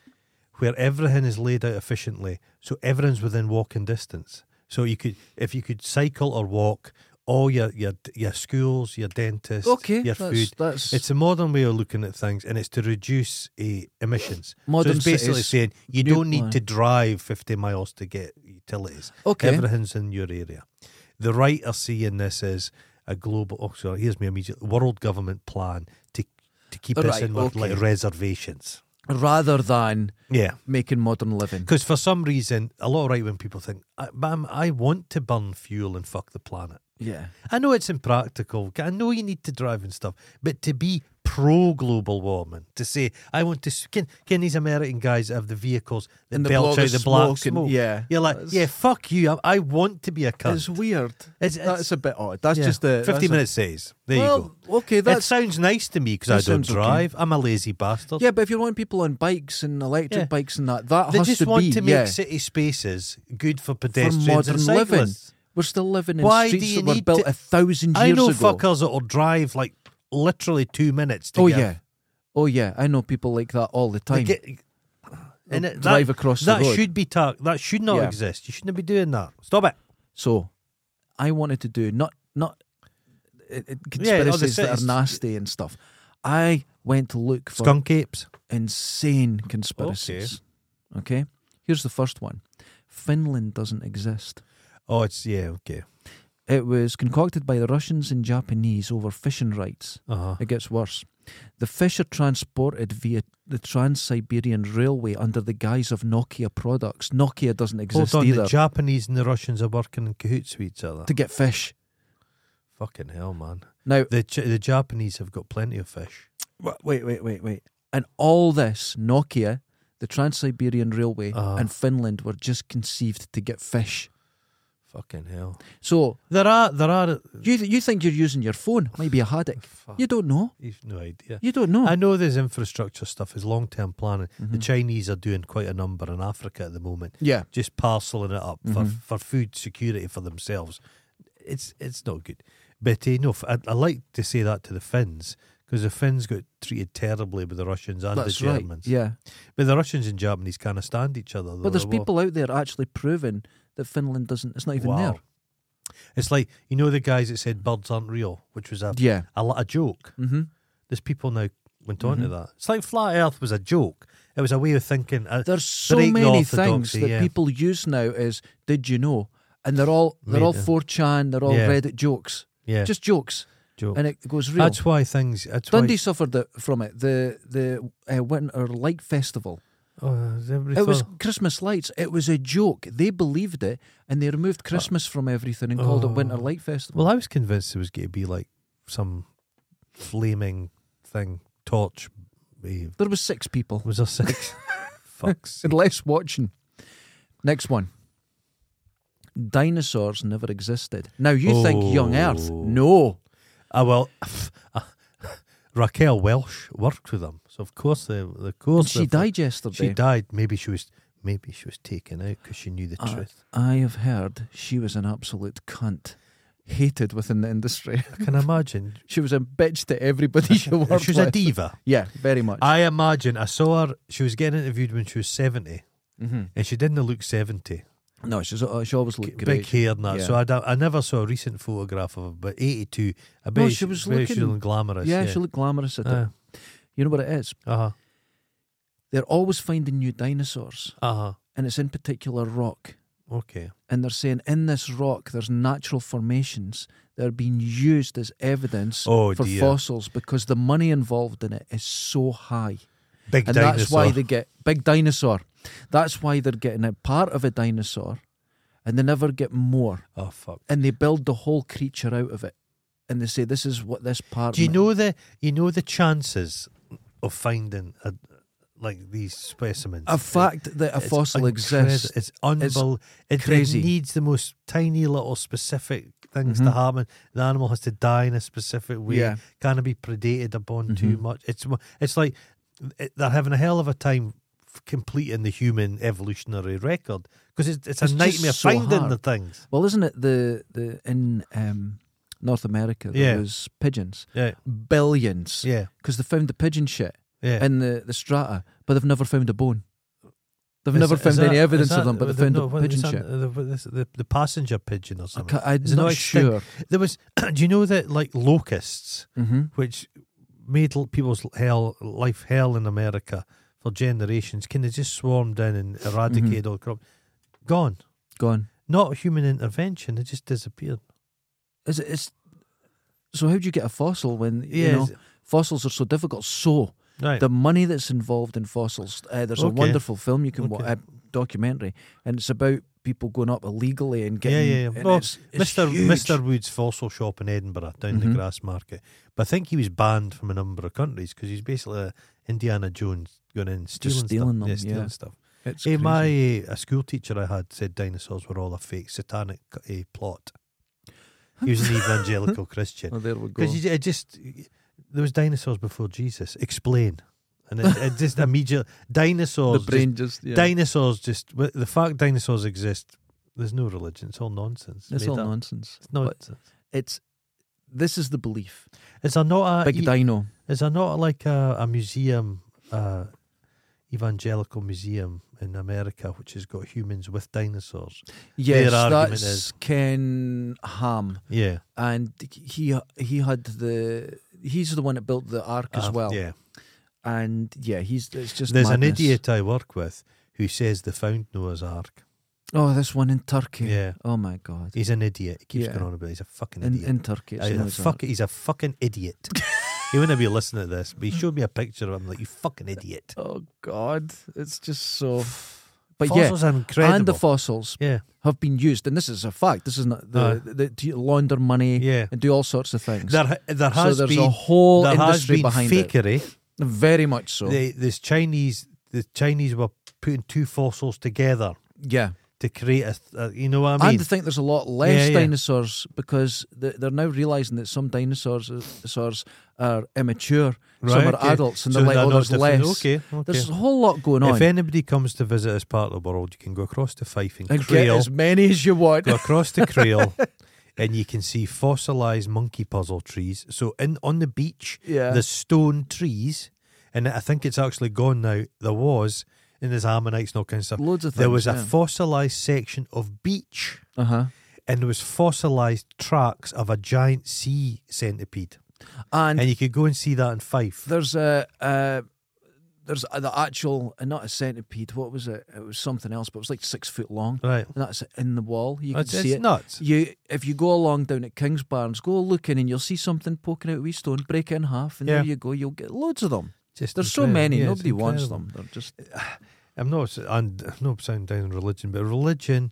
where everything is laid out efficiently, so everyone's within walking distance. So you could, if you could cycle or walk, all your your your schools, your dentists, Okay, your that's, food. that's It's a modern way of looking at things, and it's to reduce uh, emissions. Modern so it's basically cities, saying you new don't need plan. to drive fifty miles to get utilities. okay. Everything's in your area. The right are seeing this as a global. Oh, sorry, here's my immediate world government plan to to keep us Right, in with okay. like reservations. Rather than Yeah, making modern living. because for some reason, a lot of right wing people think, I, but I'm, I want to burn fuel and fuck the planet. Yeah. I know it's impractical. I know you need to drive and stuff, but to be pro global warming, to say I want to, s- can, can these American guys that have the vehicles that And the belch blow out the the black smoke and- smoke? yeah. You're like, That's- yeah, fuck you. I, I want to be a cunt. It's weird. It's, it's, That's a bit odd. That's yeah, just the fifty that's a- minutes says. There well, you go. okay, It that's sounds nice to me because that I don't sounds okay. drive. I'm a lazy bastard. yeah. But if you're wanting people on bikes and electric Yeah. bikes and that, that They has just to want be to make yeah. city spaces good for for pedestrians modern and living. cyclists. We're still living in Why do streets you that were need built to- a thousand I years know ago. fuckers that will drive like literally two minutes to oh get yeah, oh yeah. I know people like that all the to time. get- and They'll it, drive that, across that the road. should be ta- that should not Yeah. exist. You shouldn't be doing that. Stop it. So, I wanted to do not not uh, uh, Yeah, oh, the conspiracies that are cities- nasty and stuff. I went to look for Skunk apes. insane conspiracies. Okay. Here's the first one. Finland doesn't exist. Oh, it's yeah, okay. It was concocted by the Russians and Japanese over fishing rights. Uh huh. It gets worse. The fish are transported via the Trans-Siberian Railway under the guise of Nokia products. Nokia doesn't exist Hold on, either. the Japanese and the Russians are working in cahoots with each other. to get fish. Fucking hell, man. Now, The Ch- the Japanese have got plenty of fish. wait, wait, wait, wait. And all this, Nokia, the Trans-Siberian Railway, Uh-huh. and Finland were just conceived to get fish. Fucking hell. So, There are there are. you you think you're using your phone, maybe a haddock. Fuck, You don't know. you've no idea. You don't know. I know there's infrastructure stuff is long term planning. The Mhm. Chinese are doing quite a number in Africa at the moment, Yeah. just parceling it up for, Mhm. for food security for themselves. It's it's not good. But uh, no, I, I like to say that to the Finns because the Finns got treated terribly by the Russians and That's the right. Germans. Yeah. But the Russians and Japanese can't stand each other. But there's They're- people out there actually proving that Finland doesn't. It's not even Wow. there. It's like, you know, the guys that said birds aren't real, which was a Yeah. a, a joke. Mm-hmm. There's people now went on to Mhm. that. It's like flat Earth was a joke. It was a way of thinking. Uh, There's so break the many things orthodoxy, that yeah. people use now as "Did you know?" and they're all they're Made all them. four chan. They're all Yeah. Reddit jokes, yeah, just jokes, joke. and it goes real. That's why things. That's why, Dundee suffered it from it. The the uh, Winter Light Festival. oh, everybody It was thought- Christmas lights. It was a joke. They believed it, and they removed Christmas from everything and called it Winter Oh. Light Festival. Well, I was convinced it was going to be like some flaming thing, torch. eh, There was six people. Was there six? Fuck's And less watching. Next one. Dinosaurs never existed. Now you think young Earth. Oh. No. Ah, well, Raquel Welch worked with them, so of course they, of course She they've- died yesterday. She died. Maybe she was. Maybe she was taken out because she knew the Uh, truth. I have heard she was an absolute cunt. Hated within the industry. I can imagine. She was a bitch to everybody she worked She was a with. diva. Yeah, very much. I imagine. I saw her. She was getting interviewed when she was seventy, mm-hmm. and she didn't look seventy. No, she's, uh, she always looked Big great. hair and that. Yeah. So I, don't- I never saw a recent photograph of her, but eighty-two. I bet No, she was very- looking- she looked glamorous. Yeah, Yeah, she looked glamorous at Uh it. You know what it is? huh. They're always finding new dinosaurs, Uh huh. and it's in particular rock. Okay. And they're saying in this rock there's natural formations that are being used as evidence Oh, for dear. fossils because the money involved in it is so high. Big And dinosaur. that's why they get big dinosaur. That's why they're getting a part of a dinosaur and they never get more. Oh fuck. And they build the whole creature out of it. And they say this is what this part Do you of know the you know the chances of finding a, like these specimens? a fact that a It's fossil incredi- exists. It's unbelievable. It, crazy. it needs the most tiny little specific things to Mhm. happen. The animal has to die in a specific way. Yeah. Can't be predated upon too Mhm. much. It's mo- it's like it, they're having a hell of a time f- completing the human evolutionary record because it's, it's a It's just nightmare so finding hard. the things. Well, isn't it the the in um, North America there Yeah. was pigeons, Yeah, billions, yeah, because they found the pigeon shit yeah. in the, the strata, but they've never found a bone. They've Is- never is found that- any is evidence that- of them, but they the- found no, the what pigeon is that- shit. The, the, the, the passenger pigeon or I something. ca- I'm Is it not not extinct? sure. There was. Do you know that like locusts, Mm-hmm. which made l- people's hell life hell in America for generations, kind of just swarmed in and eradicated Mm-hmm. all crop. Gone. Gone. Not human intervention. They just disappeared. Is it? It's, so how do you get a fossil when you Yeah, know is- fossils are so difficult? So Right. the money that's involved in fossils. Uh, there's a Okay. wonderful film you can watch, Okay. a documentary, and it's about people going up illegally and Yeah, getting. yeah, yeah. and Well, it's, it's Mister huge. Mister Wood's fossil shop in Edinburgh down Mhm. the Grass Market, but I think he was banned from a number of countries because he's basically a Indiana Jones going in stealing, stealing stuff. them, stealing yeah. stuff. It's Hey, crazy. my uh, a school teacher I had said dinosaurs were all a fake satanic uh, plot. He was an evangelical Christian Oh, there we go. because it just there was dinosaurs before Jesus. Explain, and it, it just immediately The dinosaurs. brain just, yeah. just, dinosaurs just with the fact dinosaurs exist. There's no religion. It's all nonsense. It's made all up. nonsense. It's But nonsense. it's this is the belief. Is there not a Big e- dino. is there not like a, a museum, uh, evangelical museum in America which has got humans with dinosaurs? Yes, argument that's is- Ken Ham, Yeah, and he he had the he's the one that built the ark as Uh, well. Yeah, And yeah, he's it's just there's an madness. idiot I work with who says they found Noah's Ark. Oh, this one in Turkey. Yeah, Oh my God. he's an idiot. He keeps Yeah. going on about it. He's a fucking In idiot. in Turkey. it's he's, a Noah's fuck, Ark. he's a fucking idiot. He wouldn't be listening to this, but he showed me a picture of him like, you fucking idiot. Oh God, it's just so. But Fossils are yeah, incredible. and the fossils yeah, have been used, and this is a fact. This is not the, Uh. the, the to launder money yeah. and do all sorts of things. There, ha- there so has there's been a whole there has industry been behind it. fakery. Very much so. The, this Chinese, the Chinese were putting two fossils together yeah. to create a, a you know what I mean? And I think there's a lot less Yeah, yeah. dinosaurs because th- they're now realising that some dinosaurs dinosaurs are immature, some Right, are okay. adults, and So they're like, oh, not there's different. less. Okay, okay. There's a whole lot going on. If anybody comes to visit this part of the world, you can go across to Fife and and get Crail. as many as you want. Go across to Crail. and you can see fossilized monkey puzzle trees. So in on the beach, Yeah. the stone trees, and I think it's actually gone now. There was in his ammonites and all kinds of stuff. Loads of things. There was a yeah. fossilized section of beach, uh-huh. and there was fossilized tracks of a giant sea centipede, And, and you could go and see that in Fife. there's a... Uh, There's a, the actual, uh, not a centipede. What was it? It was something else, but it was like six foot long. Right, And that's in the wall. You can it's, see it's it. nuts. You, if you go along down at Kingsbarns, go looking and you'll see something poking out of a wee stone. Break it in half, and Yeah. there you go. You'll get loads of them. Just There's so incredible. many. Yeah, it's Nobody wants incredible. them. They're just I'm not, and I'm not sounding down on religion, but religion,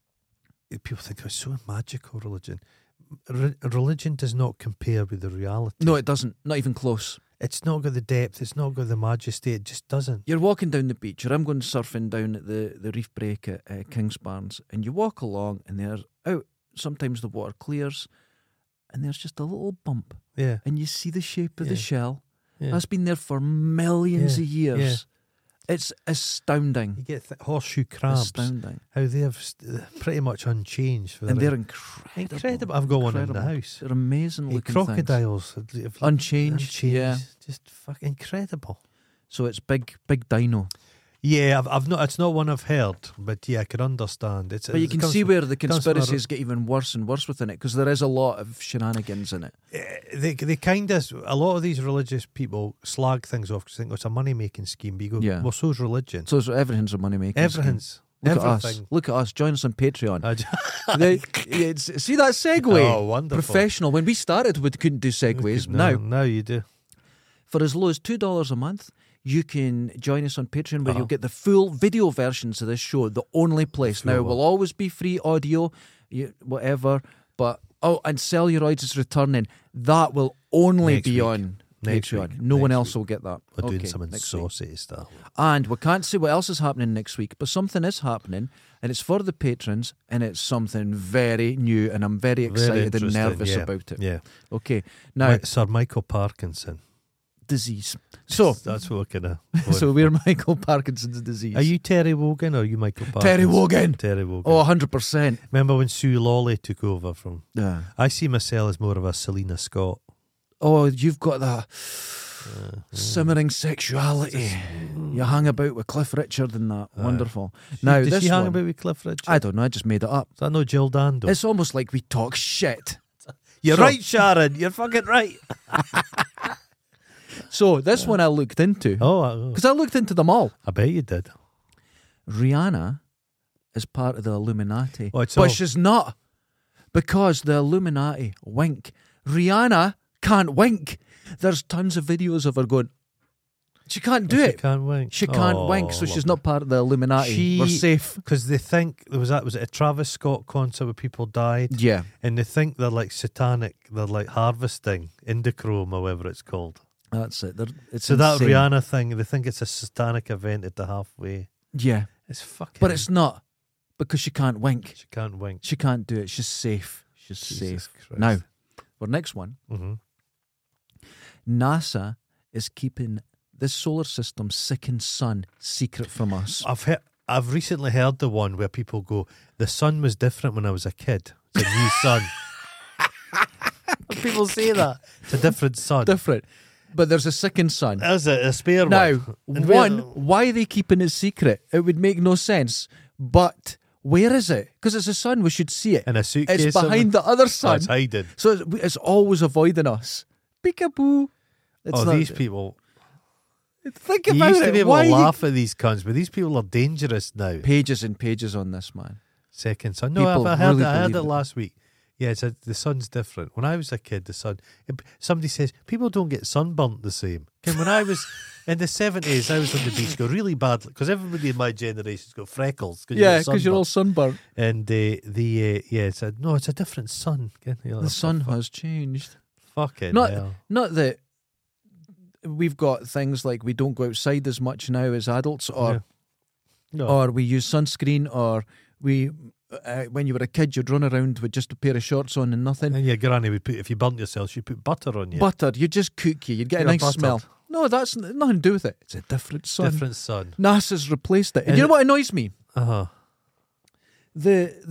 people think it's so magical. Religion, Re- religion does not compare with the reality. no, it doesn't. Not even close. It's not got the depth. It's not got the majesty. It just doesn't. You're walking down the beach, or I'm going surfing down at the, the reef break at uh, Kingsbarns, and you walk along, and there's out. Sometimes the water clears, and there's just a little bump, Yeah, and you see the shape of the Yeah. shell. yeah. That's been there for millions Yeah, of years. yeah. It's astounding. You get th- horseshoe crabs. Astounding. How they have st- pretty much unchanged. For And their- they're incredible. incredible. I've got one in the Incredible. house. They're amazing Hey, looking things. crocodiles, have- have- Unchanged, yeah. just fucking incredible. So it's big, big dino. Yeah, I've, I've not. It's not one I've heard, but yeah, I could understand. It's But you it can comes see from- where the comes from a- conspiracies get even worse and worse within it, because there is a lot of shenanigans in it. Eh, they they kind of a lot of these religious people slag things off because they think oh, it's a money making scheme. But you go, Yeah. well, so's religion. So, so everything's a money making. Everything's Look at us. everything. Look at us. Join us on Patreon. I j- They- it's- see that segue? oh, wonderful! Professional. When we started, we couldn't do segues. No, Now, now you do. for as low as two dollars a month, you can join us on Patreon, where Uh-huh. you'll get the full video versions of this show. The only place. Now, it Full. will always be free audio, you, whatever. But oh, and Celluloids is returning. That will only Next be week. on Next Patreon. week. No one Next else week. will get that. We're Okay, doing something next week. saucy stuff. And we can't say what else is happening next week, but something is happening, and it's for the patrons, and it's something very new, and I'm very excited and interesting, nervous yeah. about it. Yeah. Okay, now Mi- Sir Michael Parkinson. disease. So, that's what we're gonna. so we're Michael Parkinson's disease. Are you Terry Wogan or are you Michael Parkinson? Terry Wogan? Terry Wogan. Oh, one hundred percent. Remember when Sue Lawley took over from? Yeah. I see myself as more of a Selena Scott. Oh, you've got that Uh, simmering sexuality. You hang about with Cliff Richard and that. Aye. Wonderful. She- Now, did this she hang one, about with Cliff Richard? I don't know, I just made it up. Is that no Jill Dando? It's almost like we talk shit. You're so- right, Sharon. You're fucking right. So, this one I looked into, Oh, I, because I looked into them all. I bet you did. Rihanna is part of the Illuminati. Oh, it's but all- she's not, because the Illuminati wink. Rihanna can't wink. There's tons of videos of her going, she can't do Oh, it. She can't wink. She can't Oh, wink, so she's lovely. not part of the Illuminati. She- We're safe. Because they think there was that was it a Travis Scott concert where people died, Yeah. and they think they're like satanic. They're like harvesting Indochrome or whatever it's called. That's it. They're, it's So that insane. Rihanna thing, they think it's a satanic event at the halfway. Yeah. It's fucking. But it's not, because she can't wink. She can't wink. She can't do it. She's safe. She's Jesus safe. Christ. Now, for next one, hmm NASA is keeping this solar system's second sun secret from us. I've he- I've recently heard the one where people go, the sun was different when I was a kid. It's a new sun. People say that. It's a different sun. Different. But there's a second sun. There's a, a spare Now, one. And one, where- why are they keeping it secret? It would make no sense. But where is it? Because it's a sun, we should see it. in a suitcase. It's behind the other Oh, sun. it's hiding. So it's, it's always avoiding us. Peekaboo. It's oh, not- these people. Think You about used to it. be able Why to you- laugh at these cunts, but these people are dangerous now. Pages and pages on this, man. Second sun. No, People I've, I heard, really it, I heard believe it it. last week. Yeah, it's a, the sun's different. When I was a kid, the sun. it- somebody says people don't get sunburnt the same. 'Cause when I was in the seventies, I was on the beach, go really bad because everybody in my generation's got freckles. Cause Yeah, you because you're all sunburnt. And uh, the uh, yeah, it's a, no, it's a different sun. You're like, The sun fuck, has changed. fucking Not- hell. Not that we've got things like we don't go outside as much now as adults, or Yeah. No, or we use sunscreen, or we uh, when you were a kid you'd run around with just a pair of shorts on and nothing. and your granny would put if you burnt yourself, she'd put butter on you. Butter, you just cook you, you'd get You're a nice buttered. smell. No, that's n- nothing to do with it. It's a different sun. Different sun. NASA's replaced it. And And you know it- what annoys me? Uh huh. The the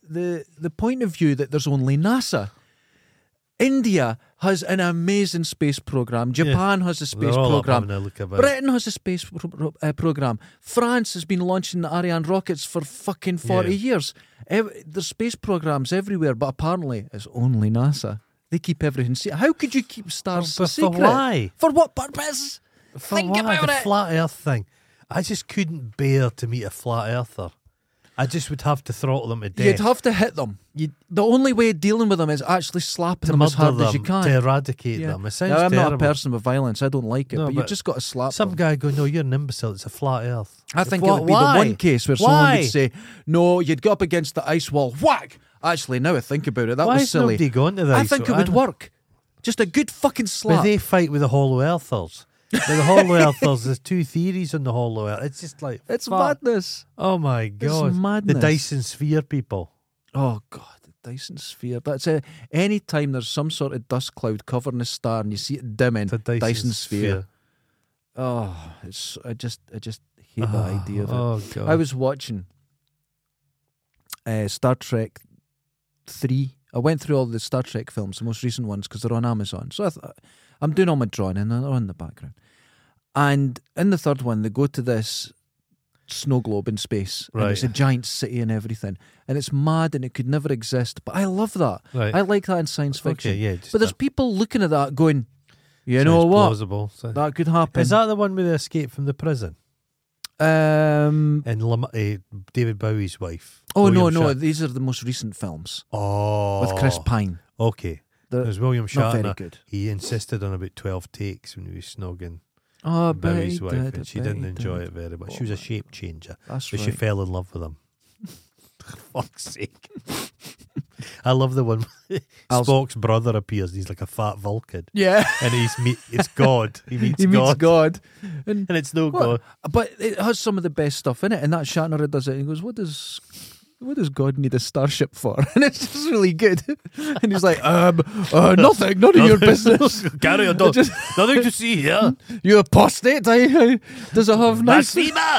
the the point of view that there's only NASA. India has an amazing space program. Japan yeah. has a space They're all program. up having a look about. Britain has a space pro- pro- uh, program. France has been launching the Ariane rockets for fucking forty Yeah. years. Ev- there's space programs everywhere, but apparently it's only NASA. They keep everything secret. How could you keep stars But secret? for why? For what purpose? For Think why? about the it. flat Earth thing. I just couldn't bear to meet a flat earther. I just would have to throttle them to death. You'd have to hit them. You'd, the only way of dealing with them is actually slapping to them as murder hard them, as you can. to eradicate Yeah. them. It sounds Now, I'm terrible. not a person with violence. I don't like it, No, but you've but just got to slap Some them. guy go, no, you're an imbecile. It's a flat Earth. I think Wh- it would be why? the one case where someone Why? would say, no, you'd go up against the ice wall, whack! Actually, now I think about it, that Why was has silly. nobody gone to the I ice think wall? it would I- work. Just a good fucking But slap. they fight with the hollow earthers. With the hollow earthers, there's two theories on the hollow earth. It's just like it's fuck. madness. Oh my god! madness. The Dyson Sphere people. Oh, God, the Dyson Sphere. That's it. Any time there's some sort of dust cloud covering a star and you see it dimming, It's a Dyson, Dyson Sphere. Oh, it's I just I just hate the Oh, idea of it. oh god! I was watching uh, Star Trek three. I went through all the Star Trek films, the most recent ones, because they're on Amazon. So I thought, I'm doing all my drawing and they're on in the background. And in the third one, they go to this snow globe in space. And Right. it's a giant city and everything. And it's mad and it could never exist. But I love that. Right. I like that in science fiction. Okay, yeah. Just But there's that people looking at that going, you know sounds what? Plausible. So- That could happen. Is that the one with the escape from the prison? Um, And Lam- uh, David Bowie's wife. oh, William no, no. Shat- These are the most recent films Oh, with Chris Pine. Okay, They're there's William not very Shatner. good. He insisted on about twelve takes when he was snogging Oh, Bowie's Betty wife, did, and she Betty didn't enjoy did. it very much. Oh, She was a man. shape changer, That's but right. she fell in love with him. For fuck's sake! I love the one. I'll- Spock's brother appears. And he's like a fat Vulcan, Yeah. and he's meet. It's God. He meets he meets God, God. And, and it's no what? God. But it has some of the best stuff in it. And that Shatner does it. And he goes, what does... What does God need a starship for? And it's just really good. And he's like, um, uh, nothing, none of your business. Carry on. Just- Nothing to see here. You apostate. I, I, does it have nice... Blasphema!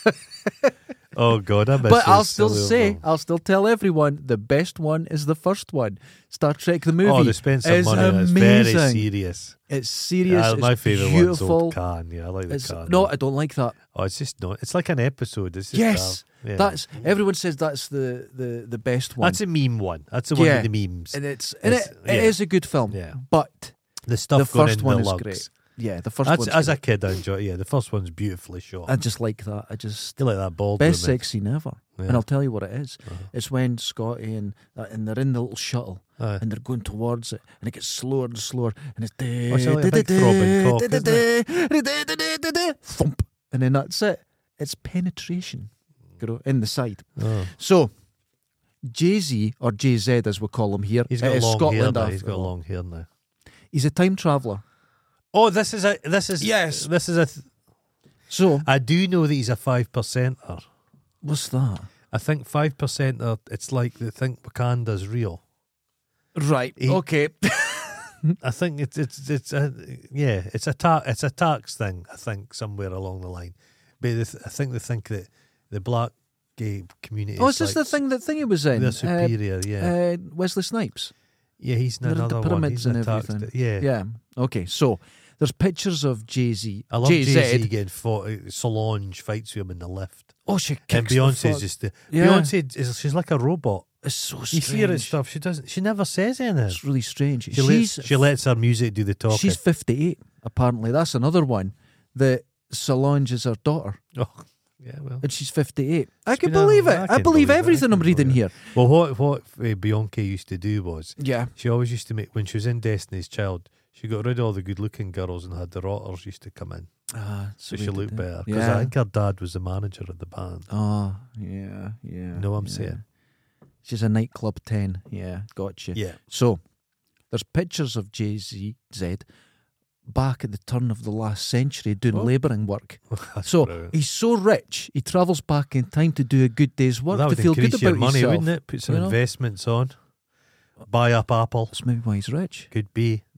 Oh God, I miss But I'll those still silly say, little- I'll still tell everyone, the best one is the first one. Star Trek the movie. Oh, they spent some is money on it. It's amazing. very serious. It's serious. Yeah, my it's favourite beautiful. one's Old Khan. Yeah, I like the It's, Khan. no, one. I don't like that. Oh, it's just not. It's like an episode. It's just Yes, uh, yeah. that's everyone says that's the, the, the best one. That's a meme one. That's the one Yeah. with the memes. and it's and It's- it, yeah. it is a good film. Yeah. But The stuff the going first in one the is lugs. great. Yeah, the first That's, one's as great. a kid, I enjoy it. Yeah, the first one's beautifully shot. I just like that. I just you like that bald best woman. sex scene ever. Yeah. And I'll tell you what it is. Uh-huh. It's when Scotty and uh, and they're in the little shuttle. Aye. And they're going towards it, and it gets slower and slower, and it's Oh, it's like a big throbbing cock, isn't thump, and then that's it. It's penetration, girl, in the side. Oh. So, Jay Z or Jay Z as we call him here, He's it got is long Scotland hair now. after He's got all. long hair now. He's a time traveller. Oh, this is a. This is Yes. This is a. Th- So, I do know that he's a five percenter. what's that? I think five percenter. It's like they think Wakanda's real. Right. He- okay. I think it's it's it's a yeah. It's a ta- It's a tax thing. I think somewhere along the line, but they th- I think they think that the black gay community. Oh, is this like the thing that thingy was in? They're Uh, superior. yeah, uh, Wesley Snipes. yeah. He's in they're in the another one. pyramids He's in and a tax. everything. Yeah. Yeah. Okay. So there's pictures of Jay Z. I love Jay Jay Z. Z getting fought. Solange fights with him in the lift, Oh, she kicks and the Beyonce's fuck- just the Yeah. Beyonce is she's like a robot. It's so You strange. see her at stuff. She doesn't. She never says anything. It's really strange. She she's lets she lets her music do the talking. she's fifty-eight. Apparently, that's another one. That Solange is her daughter, oh, yeah. Well, and she's fifty-eight. I It's can been a- believe it. I I, can believe believe it. I everything can I'm reading believe here. well, what what uh, Beyonce used to do was Yeah. she always used to make when she was in Destiny's Child. She got rid of all the good-looking girls and had the rotters used to come in, Ah, so we she did looked it. better. Because Yeah. I think her dad was the manager of the band. Oh, yeah, yeah. Know what I'm yeah. saying? She's a nightclub ten. Yeah, gotcha. Yeah, So, there's pictures of Jay Z Z back at the turn of the last century doing Oh. labouring work. That's So brilliant. he's so rich, he travels back in time to do a good day's work Well, that to would feel good increase about your money, himself. wouldn't it? Put some you know? investments on, buy up Apple. That's maybe why he's rich. Could be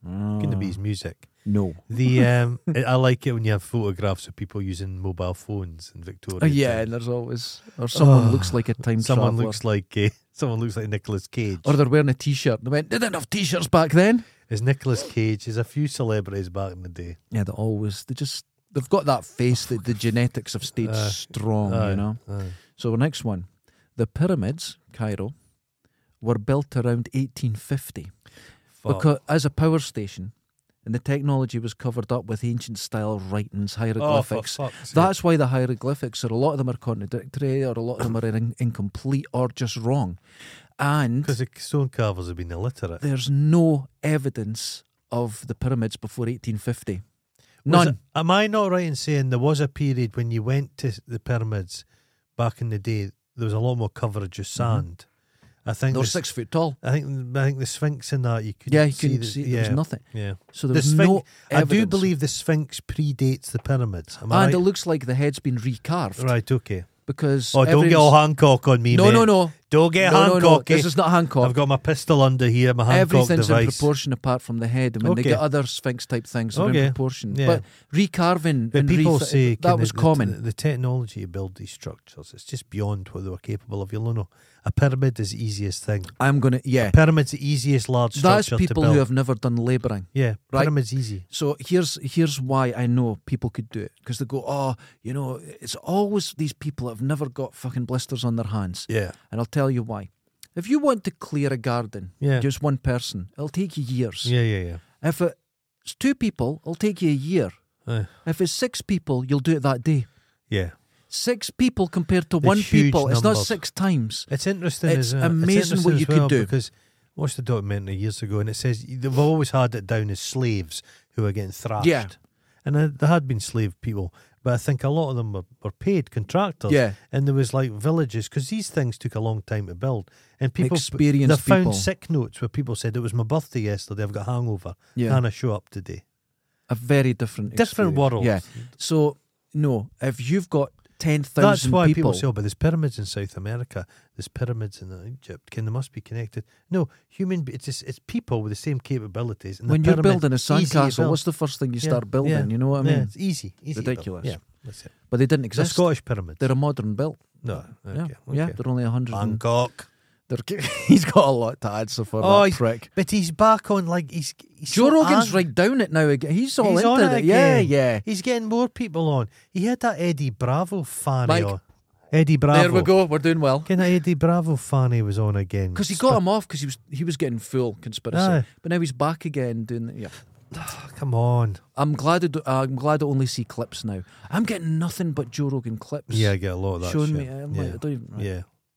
Couldn't be his music. No. The um, I I like it when you have photographs of people using mobile phones in Victoria. Oh, yeah, and there's always or someone Oh, looks like a time someone traveller. looks like uh, someone looks like Nicolas Cage. Or they're wearing a T-shirt. They went, they didn't have T-shirts back then. There's Nicolas Cage. There's a few celebrities back in the day. Yeah, they always they just they've got that face that the genetics have stayed Uh, strong. Aye, You know. aye. So the next one, the pyramids, Cairo, were built around eighteen fifty Fuck. because as a power station, and the technology was covered up with ancient style writings, Oh, for hieroglyphics. fuck's sake. That's why the hieroglyphics are a lot of them are contradictory, or a lot of them are in, incomplete or just wrong. And Because the stone carvers have been illiterate. there's no evidence of the pyramids before eighteen fifty. Was None. it- am I not right in saying there was a period when you went to the pyramids back in the day, there was a lot more coverage of sand? I think They're the, six foot tall. I think I think the Sphinx and that you could Yeah, you see couldn't the, see. yeah, There was nothing. yeah. So there The was Sphinx- no I evidence. do believe the Sphinx predates the pyramids. Am I And right? it looks like the head's been recarved. Right, okay. Because Oh, don't get all Hancock on me, no, mate. no, no, Don't get no, no, no. Hancocky. This is not Hancock. I've got my pistol under here, my Hancock Everything's in device. proportion apart from the head, and when they Okay. get other Sphinx type things, they're Okay. in proportion. Yeah. But recarving But and people refi- say that can was the, common. The, the technology to build these structures, it's just beyond what they were capable of. You'll know. A pyramid is the easiest thing. I'm gonna yeah. Pyramid's the easiest large That's structure to people build. who have never done labouring. yeah, Right. pyramid's easy. So here's here's why I know people could do it, because they go, oh, you know, it's always these people that have never got fucking blisters on their hands, Yeah, and I'll tell you why. If you want to clear a garden, yeah, just one person, it'll take you years. yeah, yeah, yeah. If it's two people, it'll take you a year. Uh, If it's six people, you'll do it that day. yeah. Six people compared to The one huge people, it's not numbers. six times. It's interesting. It's as well. amazing it's interesting what you as well could do. Because I watched the documentary years ago, and it says they've always had it down as slaves who are getting thrashed. Yeah. And uh, there had been slave people, but I think a lot of them were, were paid contractors. Yeah, And there was like villages, because these things took a long time to build. And people experienced they found people. sick notes where people said, it was my birthday yesterday, I've got a hangover. Yeah, Can I show up today? a very different, Different experience. worlds. Yeah. So no, if you've got ten That's thousand why people, people, say, oh, but there's pyramids in South America, there's pyramids in Egypt, can they must be connected? No, human, be- it's just, it's people with the same capabilities. And the when you're pyramid, building a easy to sandcastle, build. what's the first thing you Yeah, start building? yeah, You know what I Yeah, mean? it's easy, easy. to build. Ridiculous. Yeah, that's it. But they didn't The exist. Scottish pyramids. They're a modern built. No, okay, yeah, okay. yeah. They're only a hundred. and- Bangkok. they're- He's got a lot to answer for Oh, that he's- prick. But he's back on, like, he's, he's Joe so Rogan's ang- right down it now again. He's all He's into on it it. Yeah, again. yeah. He's getting more people on. He had that Eddie Bravo fanny Mike. on. Eddie Bravo. There we go. We're doing well. Kind of Eddie Bravo fanny was on again. Because he got him off because he was he was getting full conspiracy, Aye. but now he's back again doing. Yeah, Come on. I'm glad. I do, I'm glad I only see clips now. I'm getting nothing but Joe Rogan clips. Yeah, I get a lot of that showing shit. me. I'm yeah. like, I don't even. Right. yeah.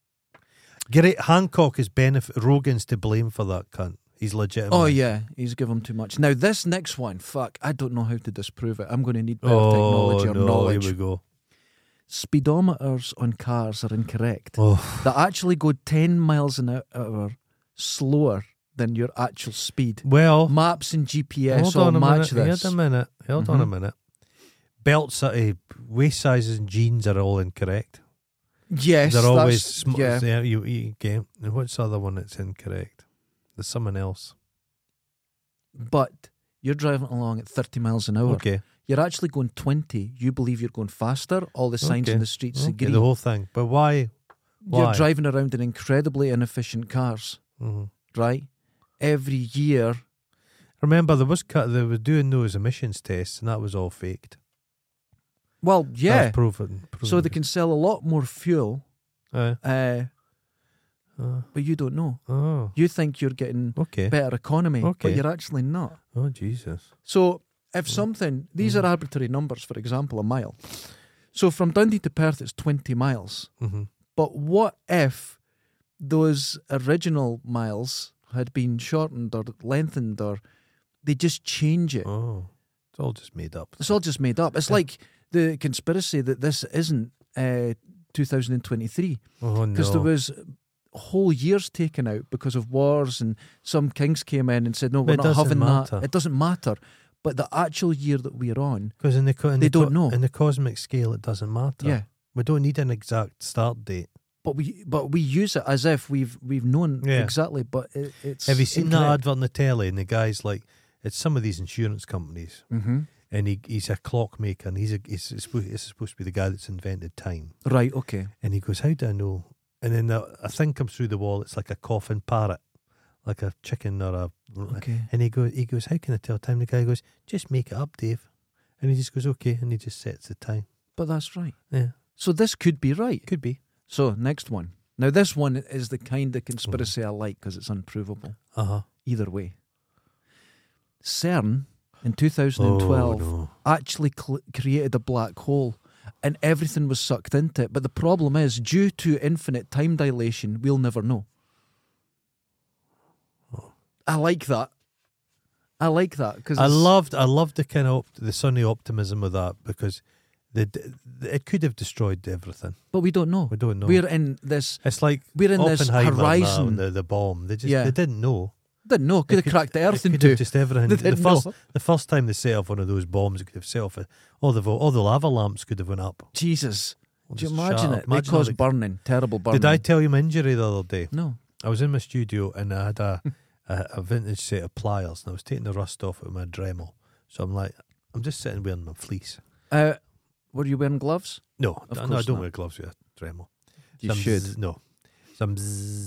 Get it. Hancock is benefit. Rogan's to blame for that cunt. He's legitimate. Oh yeah, he's given too much. Now this next one, fuck, I don't know how to disprove it. I'm going to need better Oh, technology or no, knowledge. Here we go. Speedometers on cars are incorrect. Oh, They actually go ten miles an hour slower than your actual speed. well. Maps and G P S Hold all on a match minute. this. Hold a minute. Hold on a Mhm. minute. Belts, uh, waist sizes and jeans are all incorrect. Yes, They're that's- always small. yeah. Yeah, you, you okay. And what's the other one that's incorrect? There's someone else. But you're driving along at thirty miles an hour. Okay. You're actually going twenty. You believe you're going faster. All the signs Okay. in the streets Okay, agree. the whole thing. But why? Why? You're driving around in incredibly inefficient cars, Mhm. right? Every year. Remember, there was cut. They were doing those emissions tests, and that was all faked. Well, That yeah. was proven. proven. So they can sell a lot more fuel, Uh, uh, uh, but you don't know. oh, You think you're getting okay. better economy, Okay. but you're actually not. Oh, Jesus. So if something, these Mhm. are arbitrary numbers, for example, a mile. So from Dundee to Perth, it's twenty miles. Mm-hmm. But what if those original miles had been shortened or lengthened, or they just change it? Oh, it's all just made up. It's all just made up. It's Yeah. like the conspiracy that this isn't uh, two thousand twenty-three, Oh, no. because there was whole years taken out because of wars, and some kings came in and said, no, we're But it not doesn't having matter. that. It doesn't matter. But the actual year that we're on, Because in the, co- in They the co- don't know. in the cosmic scale, it doesn't matter. yeah. We don't need an exact start date. But we but we use it as if we've we've known Yeah. exactly. But it, it's Have you seen that incorrect. advert on the telly? And the guy's like, It's some of these insurance companies, Mm-hmm. and he he's a clockmaker, and he's a, he's supposed, this is supposed to be the guy that's invented time. Right, okay. And he goes, "How do I know?" And then a, a thing comes through the wall. It's like a coffin parrot, like a chicken or a. Okay. And he goes, he goes, "How can I tell time?" The guy goes, "Just make it up, Dave." And he just goes, "Okay," and he just sets the time. But that's right. Yeah, So this could be right. could be. So next one. Now this one is the kind of conspiracy I like because it's unprovable. Uh huh. Either way. CERN in two thousand twelve Oh, no. actually cl- created a black hole and everything was sucked into it. But the problem is, due to infinite time dilation, we'll never know. Oh. I like that. I like that because I loved, I loved the kind of op- the sunny optimism of that, because the, the it could have destroyed everything. But we don't know. We don't know. We're in this. It's like We're in this Oppenheimer and that, horizon. and the, the bomb. They just Yeah. they didn't know. Didn't know. Could It have cracked the Earth it in could have two. just everything. They the didn't first know. the first time they set off one of those bombs, it could have set off a, all the vo- all the lava lamps could have went up. Jesus. All Do you just imagine shattered. it? They Imagine all cause the- burning. Terrible burning. Did I tell you my injury the other day? No. I was in my studio and I had a, a, a vintage set of pliers, and I was taking the rust off with my Dremel. So I'm like, I'm just sitting wearing my fleece. Uh, were you wearing gloves? No, Of no, I course don't not. wear gloves with a Dremel. You Some should. zzz- no. Some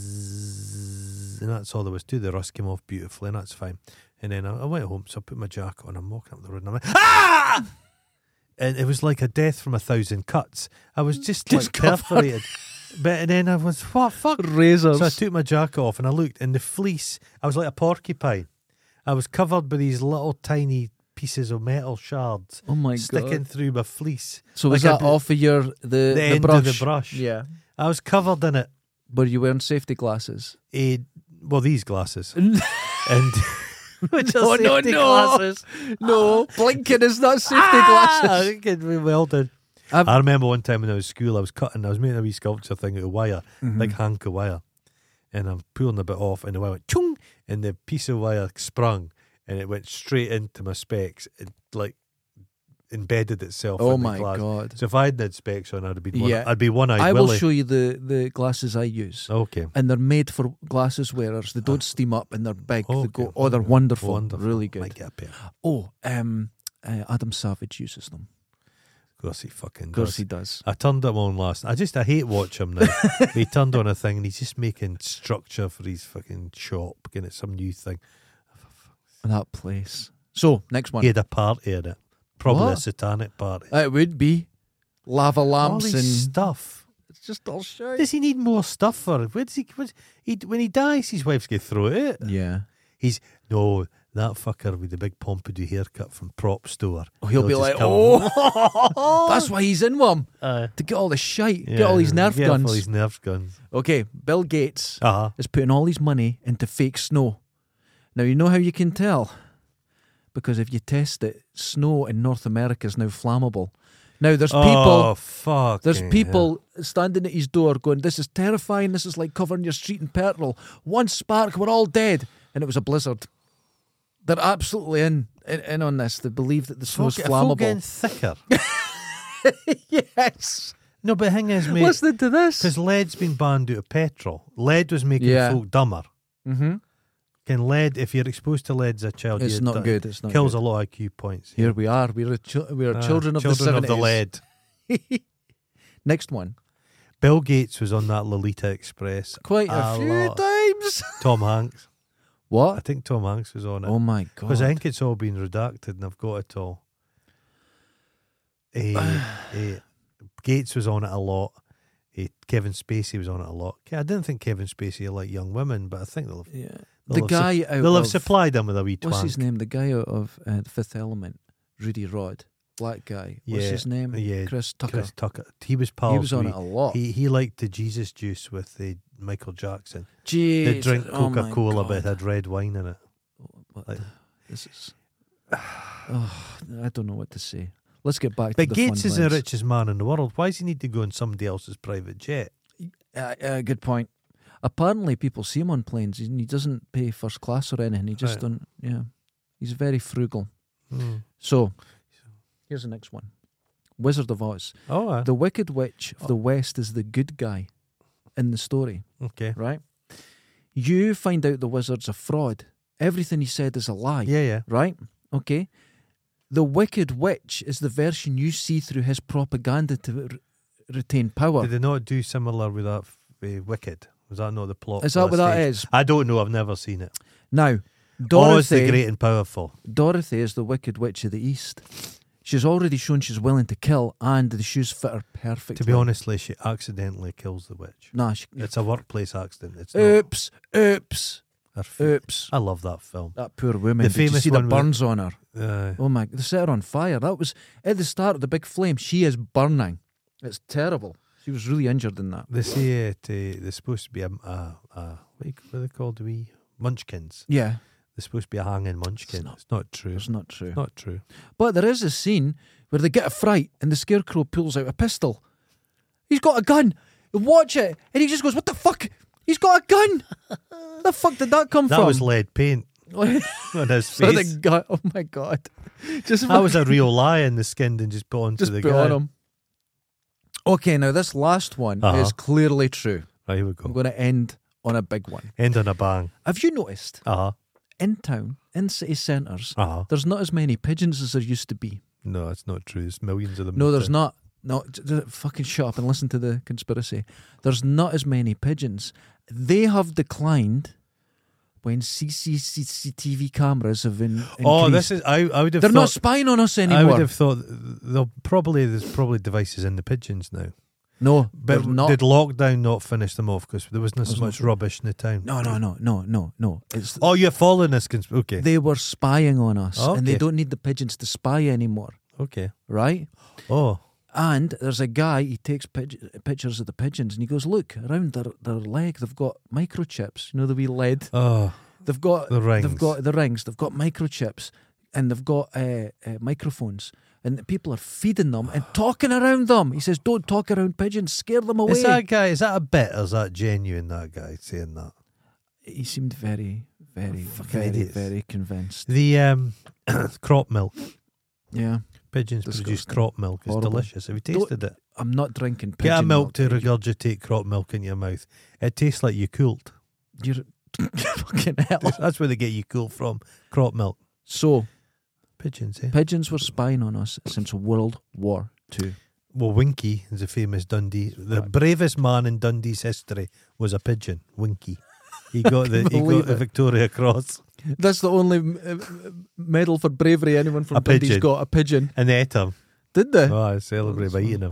zzz, and that's all there was to. The rust came off beautifully, and that's fine. And then I, I went home, so I put my jacket on. I'm walking up the road, and I'm like, ah! And it was like a death from a thousand cuts. I was just, Just like covered. perforated. But and then I was, what fuck? Razors. So I took my jacket off and I looked, and the fleece, I was like a porcupine. I was covered by these little tiny pieces of metal shards oh my sticking god. through my fleece. So was like a that bit- off of your the, The, the, end brush? of the brush. Yeah. I was covered in it. Were you wearing safety glasses? Eh, well, these glasses. no, And which are no, no. safety glasses. No. Blinking is not safety Ah, glasses. it could be well done. I've- I remember one time when I was at school, I was cutting, I was making a wee sculpture thing out of wire, Mhm. big hank of wire, and I'm pulling a bit off, and the wire went chung, and the piece of wire sprung, and it went straight into my specs, and like embedded itself. Oh in the my glass. god. So if I hadn't had specs on, I'd have been one, Yeah. I'd be one-eyed I will Willie. show you the, the glasses I use. Okay. And they're made for glasses wearers. They don't steam up and they're big. They Okay. go, oh, they're wonderful. Wonderful. Really good. Might get a pair. Oh, um, uh, Adam Savage uses them. Of course he fucking Of course does. he does. I turned him on last. I just I hate watch him now. He turned on a thing and he's just making structure for his fucking shop, getting it some new thing. That place. So, next one. He had a party in it, probably a What? satanic party. It would be lava All lamps his and stuff. it's just all shit. Does he need more stuff for it? Where does he, where's, he? When he dies, his wife's going to throw it out. Yeah. He's no that fucker with the big pompadour haircut from Prop Store. Oh, he'll be just like, come- oh, that's why he's in one Uh, to get all the shite, yeah, get all these Nerf get all guns. these Nerf guns. Okay, Bill Gates Uh-huh. is putting all his money into fake snow. Now you know how you can tell, because if you test it, snow in North America is now flammable. Now there's people. Oh fuck! There's people standing at his door going, this is terrifying, this is like covering your street in petrol. One spark, we're all dead. And it was a blizzard. They're absolutely in in, in on this. They believe that the snow's Folk getting flammable. thicker. Yes. No, but the thing is, mate, Listening to this. because lead's been banned out of petrol. Lead was making Yeah. folk dumber. Mm-hmm. Can lead, if you're exposed to lead as a child, It's you- not that good. It's not kills good. a lot of I Q points. Here we are. We're, a chil- we're Ah, children of children the of the seventies. lead. Next one. Bill Gates was on that Lolita Express. Quite a, A few lot. times. Tom Hanks. I What? think Tom Hanks was on it. Oh my God. Because I think it's all been redacted and I've got it all. Eh, eh, Gates was on it a lot. Eh, Kevin Spacey was on it a lot. I didn't think Kevin Spacey liked young women, but I think they'll, Yeah. they'll The have guy sup- out they'll have of, supplied him with a wee what's twank. his name? The guy out of uh, The Fifth Element, Rudy Rod, black guy. What's Yeah, his name? yeah, Chris Tucker. Chris Tucker. He was pals. he was on with- it a lot. He he liked the Jesus juice with uh, Michael Jackson. Jeez. They drink Oh my Coca Cola, but it God. had red wine in it. What like- the- this is. Oh, I don't know what to say. Let's get back But to the Gates fun is the ones. richest man in the world. Why does he need to go on somebody else's private jet? Uh, uh, good point. Apparently, people see him on planes, and he doesn't pay first class or anything. He just Right. don't. Yeah, he's very frugal. Hmm. So, here's the next one: Wizard of Oz. Oh, uh, The Wicked Witch of the West is the good guy in the story, okay. right? You find out the wizard's a fraud, Everything he said is a lie. Yeah, yeah. Right? Okay. The Wicked Witch is the version you see through his propaganda to re- retain power. Did they not do similar with that uh, Wicked? Was that not the plot? Is for that what that stage? is? I don't know. I've never seen it. Now, Oz the Dorothy, Great and Powerful. Dorothy is the Wicked Witch of the East. She's already shown she's willing to kill, and the shoes fit her perfectly. To be honestly, she accidentally kills the witch. Nah, she, It's a workplace accident. It's not oops, oops, her feet. oops. I love that film. That poor woman. The Did you famous see the one with- burns on her? Uh, Oh my! They set her on fire. That was at the start of the big flame. She is burning. It's terrible. She was really injured in that. they say it. Uh, they're supposed to be a, a, a what, do you, what are they called? We munchkins. Yeah, They're supposed to be a hanging munchkin. not- It's not true. it's not true. It's not true. But there is a scene where they get a fright and the Scarecrow pulls out a pistol. He's got a gun. Watch it, and he just goes, "What the fuck? He's got a gun. The fuck did that come That from?" was lead paint on his So the face. guy, oh my god! Just That was a real lion they skinned and just put onto just the put guy. on him. Okay, now this last one Uh-huh. is clearly true. Right, here we I'm go. going to end on a big one. End on a bang. Have you noticed Uh huh. in town, in city centres, Uh huh. there's not as many pigeons as there used to be? No, that's not true. There's millions of them. No, in there's town. not. No, j- j- fucking shut up and listen to the conspiracy. There's not as many pigeons. They have declined when C C T V cameras have been increased. Oh, this is. I. I would have. They're thought, not spying on us anymore. I would have thought they'll probably there's probably devices in the pigeons now. No, But they're not. did lockdown not finish them off because there wasn't so There's much no- rubbish in the town? No, no, no, no, no, no. It's Oh, you're following this consp- Okay. they were spying on us, and they Okay. don't need the pigeons to spy anymore, okay. right? Oh. And there's a guy, he takes pig- pictures of the pigeons, and he goes, "Look, around their, their leg, they've got microchips. You know the wee lead. Oh. They've got The rings. They've got the rings. They've got microchips, and they've got uh, uh, microphones, and the people are feeding them and talking around them." He says, "Don't talk around pigeons. Scare them away." Is that guy? Is that a bit? Or is that genuine? That guy saying that. He seemed very, very, Fucking very, idiots. very convinced. The um, crop milk. Yeah, Pigeons produce Disgusting. crop milk. It's Horrible. delicious. Have you Don't- tasted it? I'm not drinking pigeon Get a milk to Did you- regurgitate crop milk in your mouth. It tastes like Yakult. You're fucking hell. That's where they get Yakult from. Crop milk. So Pigeons, eh? pigeons were spying on us since World War Two. Well, Winky is a famous Dundee. The bravest man in Dundee's history was a pigeon. Winky. He got the he believe got the it. Victoria Cross That's the only uh, medal for bravery anyone from A Dundee's pigeon. got. A pigeon. and they ate him. Did they? Oh, I celebrate by eating them.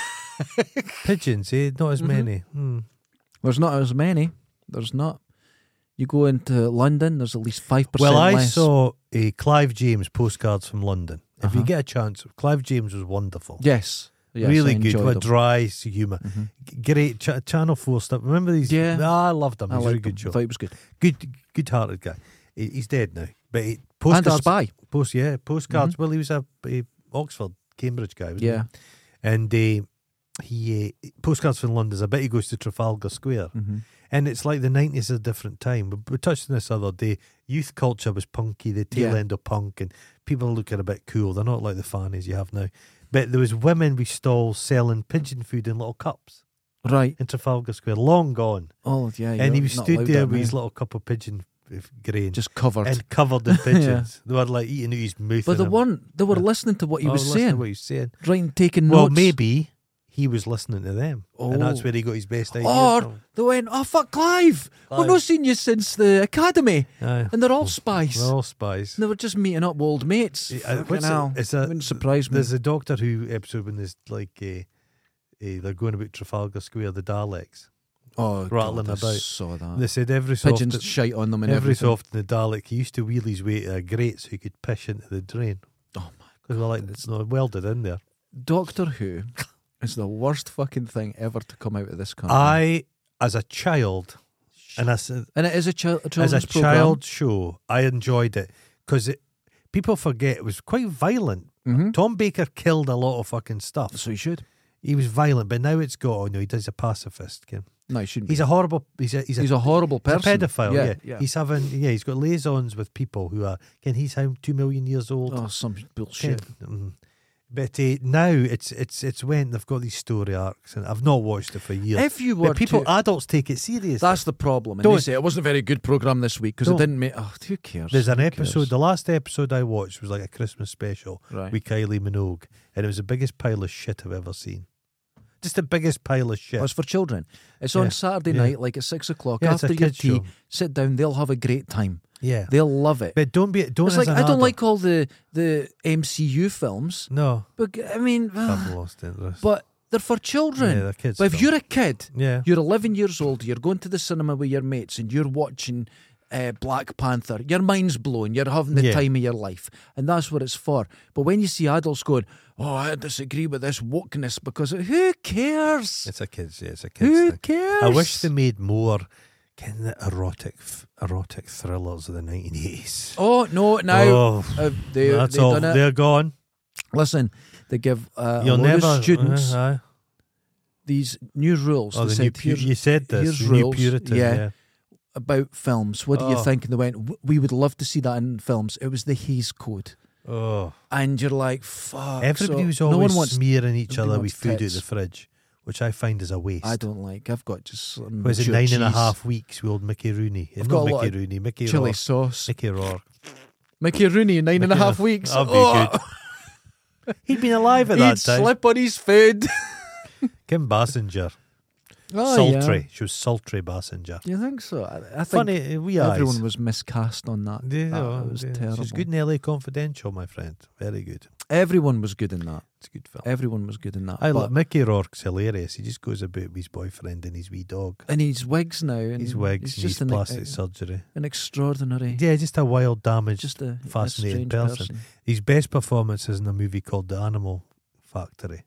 Pigeons, eh? Not as Mhm. many. Hmm. There's not as many. There's not. You go into London, there's at least five percent Well, I less. saw a Clive James postcards from London. If you Uh-huh. get a chance, Clive James was wonderful. Yes. yes really I good. enjoyed What them. dry humour. Mhm. G- Great Ch- Channel Four stuff. Remember these? Yeah. Ah, I loved him. I He's a really liked good him. show. Thought he was good. Good, good-hearted guy. He, he's dead now. But he, And a postcards. spy. Post, yeah, postcards. Well, he was a, a Oxford, Cambridge guy. Wasn't Yeah. he? And uh, he uh, postcards from London's. I bet he goes to Trafalgar Square. Mm-hmm. And it's like the nineties is a different time. We, we touched on this the other day. Youth culture was punky, the tail Yeah. end of punk, and people are looking a bit cool. They're not like the fannies you have now. But there was women with stalls selling pigeon food in little cups Right. in Trafalgar Square, long gone. Oh, yeah. and he you're was not stood allowed there that with his now. little cup of pigeon f- grain, Just covered. and covered in pigeons. They were like eating out his mouth. but and they him. weren't. They were Yeah. listening to what he Oh, was listen to saying. what he was saying. Right, and taking Well, notes. maybe he was listening to them, and that's Oh. where he got his best ideas Or from. they went, "Oh, fuck, Clive. We've Clive. not seen you since the academy." Aye. And they're all spies. We're all spies. And they were just meeting up with old mates. Uh, Fucking what's it- hell. it's a- Wouldn't surprise me. There's a Doctor Who episode when there's like uh, uh, they're going about Trafalgar Square, the Daleks. Oh, rattling God, I about. saw that. They said every so Pigeons often, shite on them and every everything. so often the Dalek he used to wheel his way to a grate so he could piss into the drain. Oh my! Because we're like it's not welded in there. Doctor Who is the worst fucking thing ever to come out of this country. I, as a child, and as a, and it is a, chi- a as children's a program. child show, I enjoyed it because people forget it was quite violent. Mm-hmm. Tom Baker killed a lot of fucking stuff. So you should. He was violent, but now it's got. Oh no, he does a pacifist. Kim. No, you shouldn't. He's a horrible. He's a. He's a He's a horrible He's person. a pedophile, yeah. yeah. He's having, yeah, he's got liaisons with people who are, can he's how two million years old? Oh, some bullshit. Ken- mm. But uh, now it's it's it's when they've got these story arcs, and I've not watched it for years. If you were but people, to, adults take it seriously. that's the problem. And Don't- they say it wasn't a very good program this week because it Don't- didn't make. Oh, who cares? There's an Who episode. cares? The last episode I watched was like a Christmas special Right. with Kylie Minogue, and it was the biggest pile of shit I've ever seen. Just the biggest pile of shit. Oh, it's for children. It's Yeah. on Saturday Yeah. night, like at six o'clock Yeah, it's a after your kids' tea. show. Sit down. They'll have a great time. Yeah, They'll love it. but don't be. Don't. It's as like an I don't adult- like all the the M C U films, No, but I mean, I've lost interest. but they're for children. yeah, they're kids. But if film. you're a kid, yeah, you're eleven years old, you're going to the cinema with your mates, and you're watching uh, Black Panther. Your mind's blown. You're having the Yeah. time of your life, and that's what it's for. But when you see adults going, "Oh, I disagree with this wokeness," because who cares? it's a kids. Yeah, it's a kids Who thing. cares? I wish they made more kind of erotic, f- erotic thrillers of the nineteen eighties. Oh no! Now oh, uh, they that's they all. done it. They're gone. Listen, they give uh, a You'll lot never. of students uh, aye. these new rules. Oh, They the new said, pu- "Here's you said this. here's The new rules, Puritan. yeah. Yeah. about films. What do you Oh. think?" And they went, "W- "We would love to see that in films." It was the Hays Code, Oh. and you're like, "Fuck!" Everybody so was no always one wants. smearing each nobody other wants with food tits. out the fridge, which I find is a waste. I don't like. I've got just some Was it mature nine and a cheese, half weeks with old Mickey Rooney? I've Not got a Mickey lot of Rooney, Mickey chili Rourke. sauce. Mickey Rourke. Mickey Rooney, nine and a Mickey half Rourke. weeks. That'd be Oh, He'd been alive at he'd that time. slip on his food. Kim Basinger. Oh, sultry. yeah. She was sultry Basinger. Do you think so? I, I think Funny, uh, wee eyes. everyone was miscast on that. Yeah, That oh, was yeah. terrible. She's good in L A Confidential, my friend. Very good. Everyone was good in that. It's a good film. Everyone was good in that. I but- love Mickey Rourke's hilarious. He just goes about with his boyfriend and his wee dog. And he's wigs now. And His wigs, he's and just his an, plastic uh, surgery. an extraordinary, Yeah, just a wild, damaged, just a fascinating a strange person. His best performance is in a movie called The Animal Factory.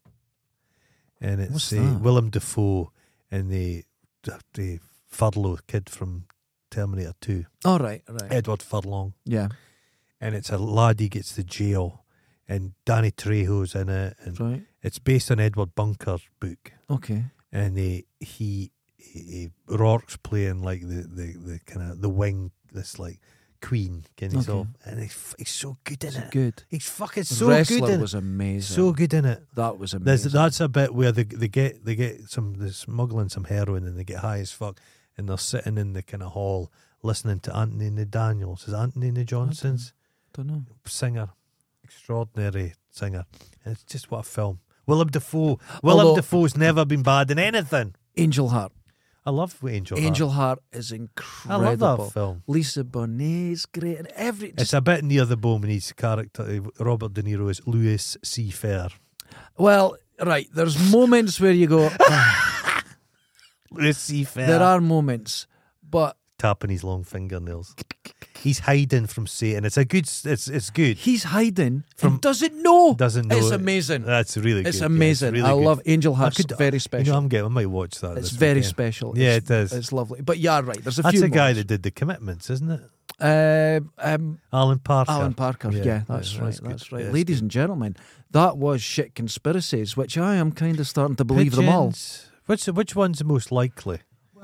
And it's What's uh, that? Willem Dafoe and the, the Furlough kid from Terminator two, All right, right. Edward Furlong. Yeah, And it's a lad he gets to jail, and Danny Trejo's in it. And right. it's based on Edward Bunker's book. Okay. And he, he, he Rourke's playing like the, the, the kind of the wing, this like queen, kind of Okay. stuff. And he's, he's so good in It's it. good. He's fucking The so Wrestler good in was it. amazing. So good in it. that was There's, amazing. that's a bit where they they get they get some they're smuggling some heroin and they get high as fuck, and they're sitting in the kind of hall listening to Anthony and the Daniels. Is it Anthony and the Johnsons? Don't know. Singer, extraordinary singer, and it's just what a film. Willem Dafoe. Willem Although- Dafoe's never been bad in anything. Angel Heart. I love Angel. Angel Heart. Heart is I incredible. love that film. Lisa Bonet's great, and every It's just, a bit near the bone when his character uh, Robert De Niro is Louis C. Fair. well, right. There's moments where you go. "Ah." Louis C. Fair. There are moments, but tapping his long fingernails. He's hiding from Satan. It's a good. It's it's good. he's hiding From- and doesn't know. Doesn't know It's it. amazing. That's really good. It's yeah, amazing. really I good. love Angel Heart's could- very You special. know, I'm getting. I might watch that. It's this very weekend. special. Yeah, it's, it is. It's lovely. But yeah, right. There's a That's few. the guy moments. that did the Commitments, isn't it? Uh, um, Alan Parker. Alan Parker. Yeah, Yeah, that's yeah, right. that's That's, good. right. Yeah, it's Ladies and gentlemen, that was Shit Conspiracies, which I am kind of starting to believe them all. Pigeons. Which which one's the most likely?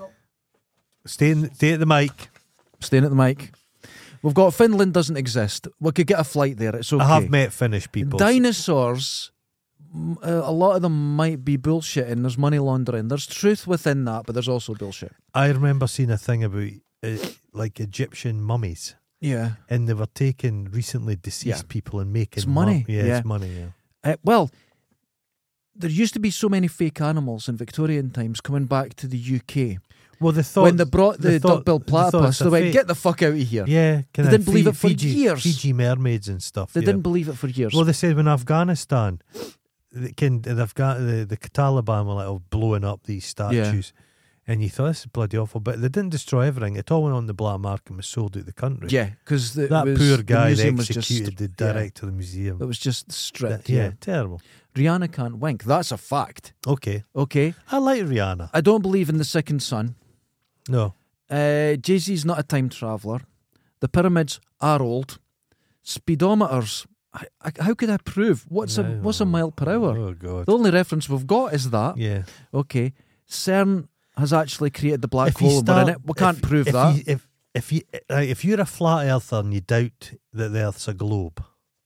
Stay in, stay at the mic. Staying at the mic. We've got Finland doesn't exist. We could get a flight there. It's okay. I have met Finnish people. Dinosaurs, m- uh, a lot of them might be bullshit and there's money laundering. There's truth within that, but there's also bullshit. I remember seeing a thing about uh, like Egyptian mummies, Yeah. and they were taking recently deceased Yeah. people and making It's money, mum- Yeah, yeah. it's money. Yeah. Uh, well, there used to be so many fake animals in Victorian times coming back to the U K. Well, they thought when they brought the they thought- duck-billed they thought platypus, it's a they went, fake. get the fuck out of here. Yeah, They didn't believe it for Fiji, years. Fiji mermaids and stuff. They yeah. didn't believe it for years. Well, they said when Afghanistan, the, can, the, Afghan, the, the Taliban were like oh, blowing up these statues, and you thought this is bloody awful, but they didn't destroy everything. It all went on the black market and was sold out the country. yeah, because that poor guy the that museum was executed just, the director of the museum. It was just stripped. That- yeah, yeah. terrible. Rihanna can't wink. That's a fact. Okay, Okay. I like Rihanna. I don't believe in the second son. No, Uh, Jay-Z's not a time traveller. The pyramids are old. Speedometers. I, I, how could I prove? What's a No. what's a mile per hour? Oh god. The only reference we've got is that. Yeah. Okay. CERN has actually created the black If you hole and we're in start- it. We can't if- prove if that. You, if if you right, if you're a flat earther and you doubt that the Earth's a globe,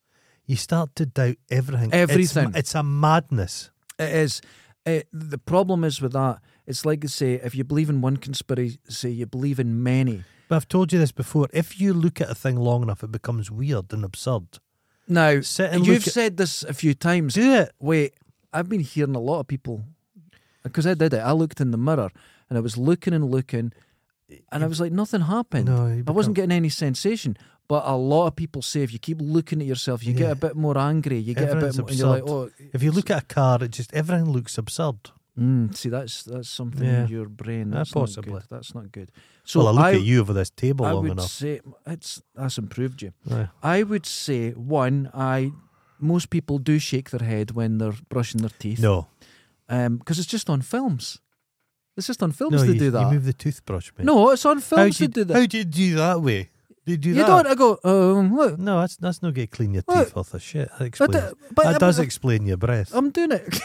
you start to doubt everything. Everything. It's, it's a madness. It is. It, the problem is with that, it's like, say, if you believe in one conspiracy, you believe in many. But I've told you this before. If you look at a thing long enough, it becomes weird and absurd. Now, Sit and you've look at- said this a few times. Do it. Wait, I've been hearing a lot of people, because I did it. I looked in the mirror and I was looking and looking, and I was like, nothing happened. No, you I become- wasn't getting any sensation. But a lot of people say if you keep looking at yourself, you Yeah. get a bit more angry. You get Everything's a bit more, and you're like, absurd. oh. If you look at a car, it just everything looks absurd. Mm, see, that's that's something Yeah. in your brain. Yeah, That's possibly. not good. That's not good. So well, I look I, at you over this table I long would enough. say it's that's improved you. Aye. I would say one. I most people do shake their head when they're brushing their teeth. No, um, because it's just on films. It's just on films no, to you, do that. you move the toothbrush, mate. No, it's on how films do you to do that. How do you do that way? Do you do you that? don't. I go. Um, look. No, that's that's not going to clean your What? teeth worth of shit. That But, explains. uh, but that I'm- does explain your breath. I'm doing it.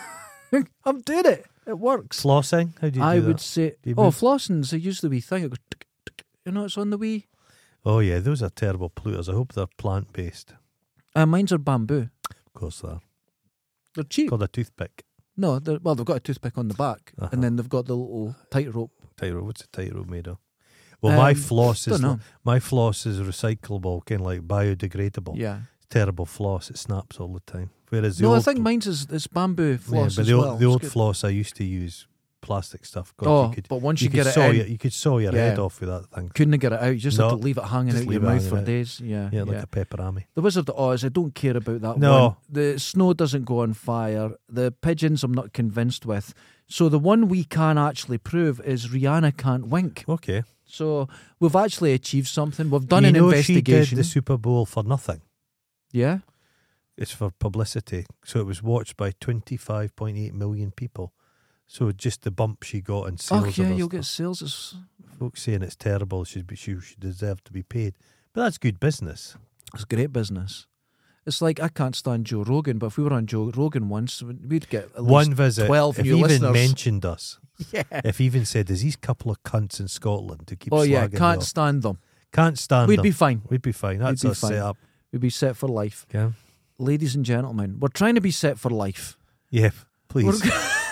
I'm doing it. It works. Flossing? How do you I do would that? say. Do you Oh, move- flossing's a usually wee thing. It goes. Tick, tick, you know, it's on the wee. Oh yeah, those are terrible polluters. I hope they're plant based. Uh, mine's are bamboo. Of course they are. They're cheap. Called a toothpick. No, they're, well, they've got a toothpick on the back, Uh-huh. and then they've got the little tightrope. Tightrope. What's a tightrope made of? Well, my Um, floss is Don't know. my floss is recyclable, kind of like biodegradable. Yeah. Terrible floss. It snaps all the time. Whereas the No, old I think mine's is, is bamboo floss yeah, but as the well. old, the It's old good. floss I used to use plastic stuff. God, Oh, you could but once you, you, could get it saw in, your, you could saw your Yeah. head off with that thing. couldn't get it out. You just No, had to leave it hanging just out your leave it mouth hanging for out. days. Yeah, Yeah, yeah. like a pepperami. The Wizard of Oz, I don't care about that No. one. The snow doesn't go on fire. The pigeons I'm not convinced with. So the one we can actually prove is Rihanna can't wink. Okay. So we've actually achieved something. We've done you an know investigation. She did the Super Bowl for nothing. Yeah? It's for publicity. So it was watched by twenty-five point eight million people. So just the bump she got in sales. Oh, of yeah, her you'll stuff. get sales. It's, Folks saying it's terrible. She'd be, she she deserved to be paid. But that's good business. it's great business. It's like I can't stand Joe Rogan, but if we were on Joe Rogan once, we'd get at least One visit. twelve if new he even listeners. mentioned us, Yeah. if he even said, "There's these couple of cunts in Scotland to keep Oh, yeah, slagging can't you off." stand them. Can't stand We'd them. be fine. We'd be fine. That's be us fine. set up. We'd be set for life. Okay. Ladies and gentlemen, we're trying to be set for life. Yeah, please. We're-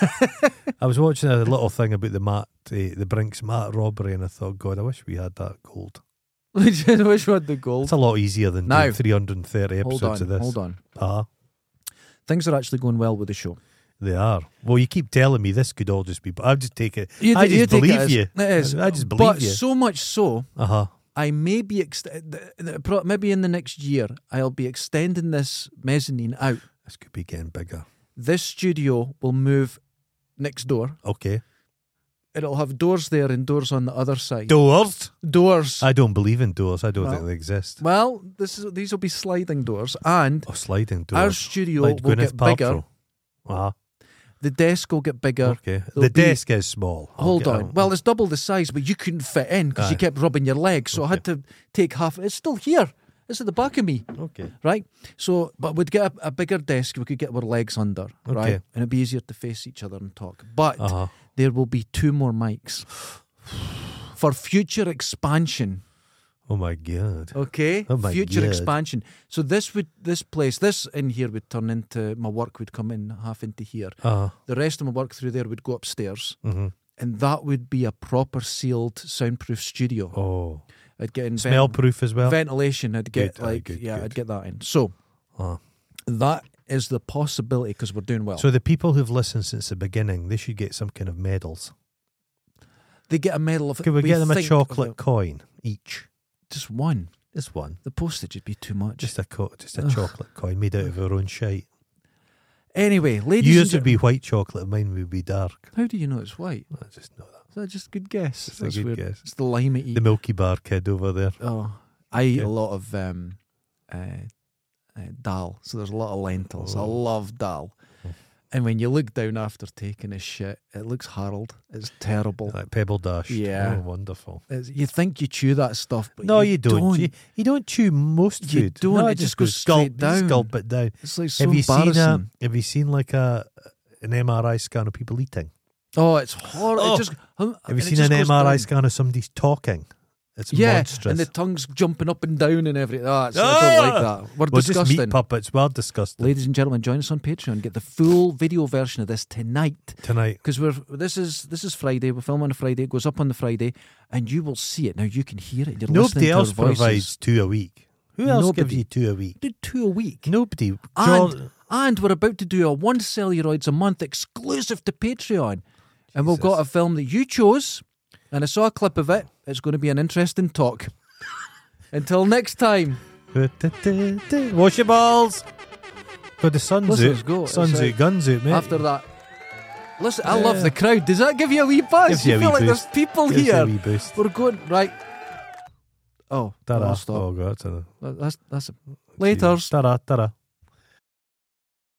I was watching a little thing about the Matt, uh, the Brinks Matt robbery, and I thought, God, I wish we had that gold. Which one the gold? It's a lot easier than Now, doing three hundred thirty Hold episodes on, of this. hold on. Ah, Things are actually going well with the show. they are. Well, you keep telling me this could all just be. I'll just take it. You I th- you just take it believe as- you. It is. I just believe but you. so much so, Uh huh. I may be ext- th- th- pro- maybe in the next year I'll be extending this mezzanine out. This could be getting bigger. This studio will move next door. Okay. It'll have doors there and doors on the other side. Doors. doors. I don't believe in doors. I don't Well, think they exist. well, this is these will be sliding doors, and Oh, sliding doors. our studio like will Gwyneth get bigger. Paltrow. Uh-huh. The desk will get bigger. Okay. There'll The be- desk is small. I'll Hold get on. out. Well, it's double the size, but you couldn't fit in because you Aye. kept rubbing your legs. So I had to take half. It's still here. It's at the back of me, Okay. right? So, but we'd get a, a bigger desk. We could get our legs under, Okay. right? And it'd be easier to face each other and talk. But Uh huh. there will be two more mics for future expansion. Oh my God. Okay, Oh my future God. expansion. So this would, this place, this in here would turn into my work would come in half into here. Uh The rest of my work through there would go upstairs, huh. Mm-hmm. and that would be a proper sealed, soundproof studio. Oh. I'd get in Smell vent- proof as well. ventilation. I'd get Good, aye, like good, yeah, good. I'd get that in. So Uh. that is the possibility because we're doing well. So the people who've listened since the beginning, they should get some kind of medals. they get a medal of. Could we, get them a think chocolate of coin each? a- just one. Just one. The postage would be too much. Just a co- just a Ugh. chocolate coin made out of our own shite. Anyway, ladies Yours and would be white chocolate, mine would be dark. How do you know it's white? I just know that. Is that just a good guess? It's a That's good weird. guess. It's the lime eat. The Milky Bar kid over there. Oh, I eat Okay. a lot of um, uh, uh, dal, so there's a lot of lentils. I Oh. love dal. Oh. And when you look down after taking a shit, it looks Harold. It's terrible. Like Pebble Dash. Yeah. Oh, wonderful. It's, you think you chew that stuff, but No, you, you don't. You, you don't chew most You food. don't. No, It just goes gulp, straight down. Just gulp it down. It's like so have you seen a, embarrassing. Have you seen like a an M R I scan of people eating? Oh, it's horrible. Oh. It just, Have you seen an M R I scan of somebody's talking? It's Yeah, monstrous. and the tongue's jumping up and down and everything. Oh, it's, I don't like that. We're Well, just disgusting. meat puppets. We're disgusting. Ladies and gentlemen, join us on Patreon. Get the full video version of this tonight. Tonight. Because we're this is this is Friday. We're filming on a Friday. It goes up on the Friday, and you will see it. Now you can hear it. You're listening Nobody to else our voices. provides two a week. Who else gives Nobody. you two a week? Do two a week. Nobody. And, John- and we're about to do a one celluloids a month exclusive to Patreon. And we've got a film that you chose, and I saw a clip of it. It's going to be an interesting talk. Until next time. Wash your balls. But the sun's Listen, out. let's go. Sun's It's out. out. Guns out, mate. After that. Listen, I Yeah. love the crowd. Does that give you a wee buzz? Gives you a feel wee like boost. there's people Gives you here. a wee boost. We're going right. Oh, Ta-da. I'll stop. Oh, God. Ta-da. That's that's it. Later. Ta-da. Ta-da.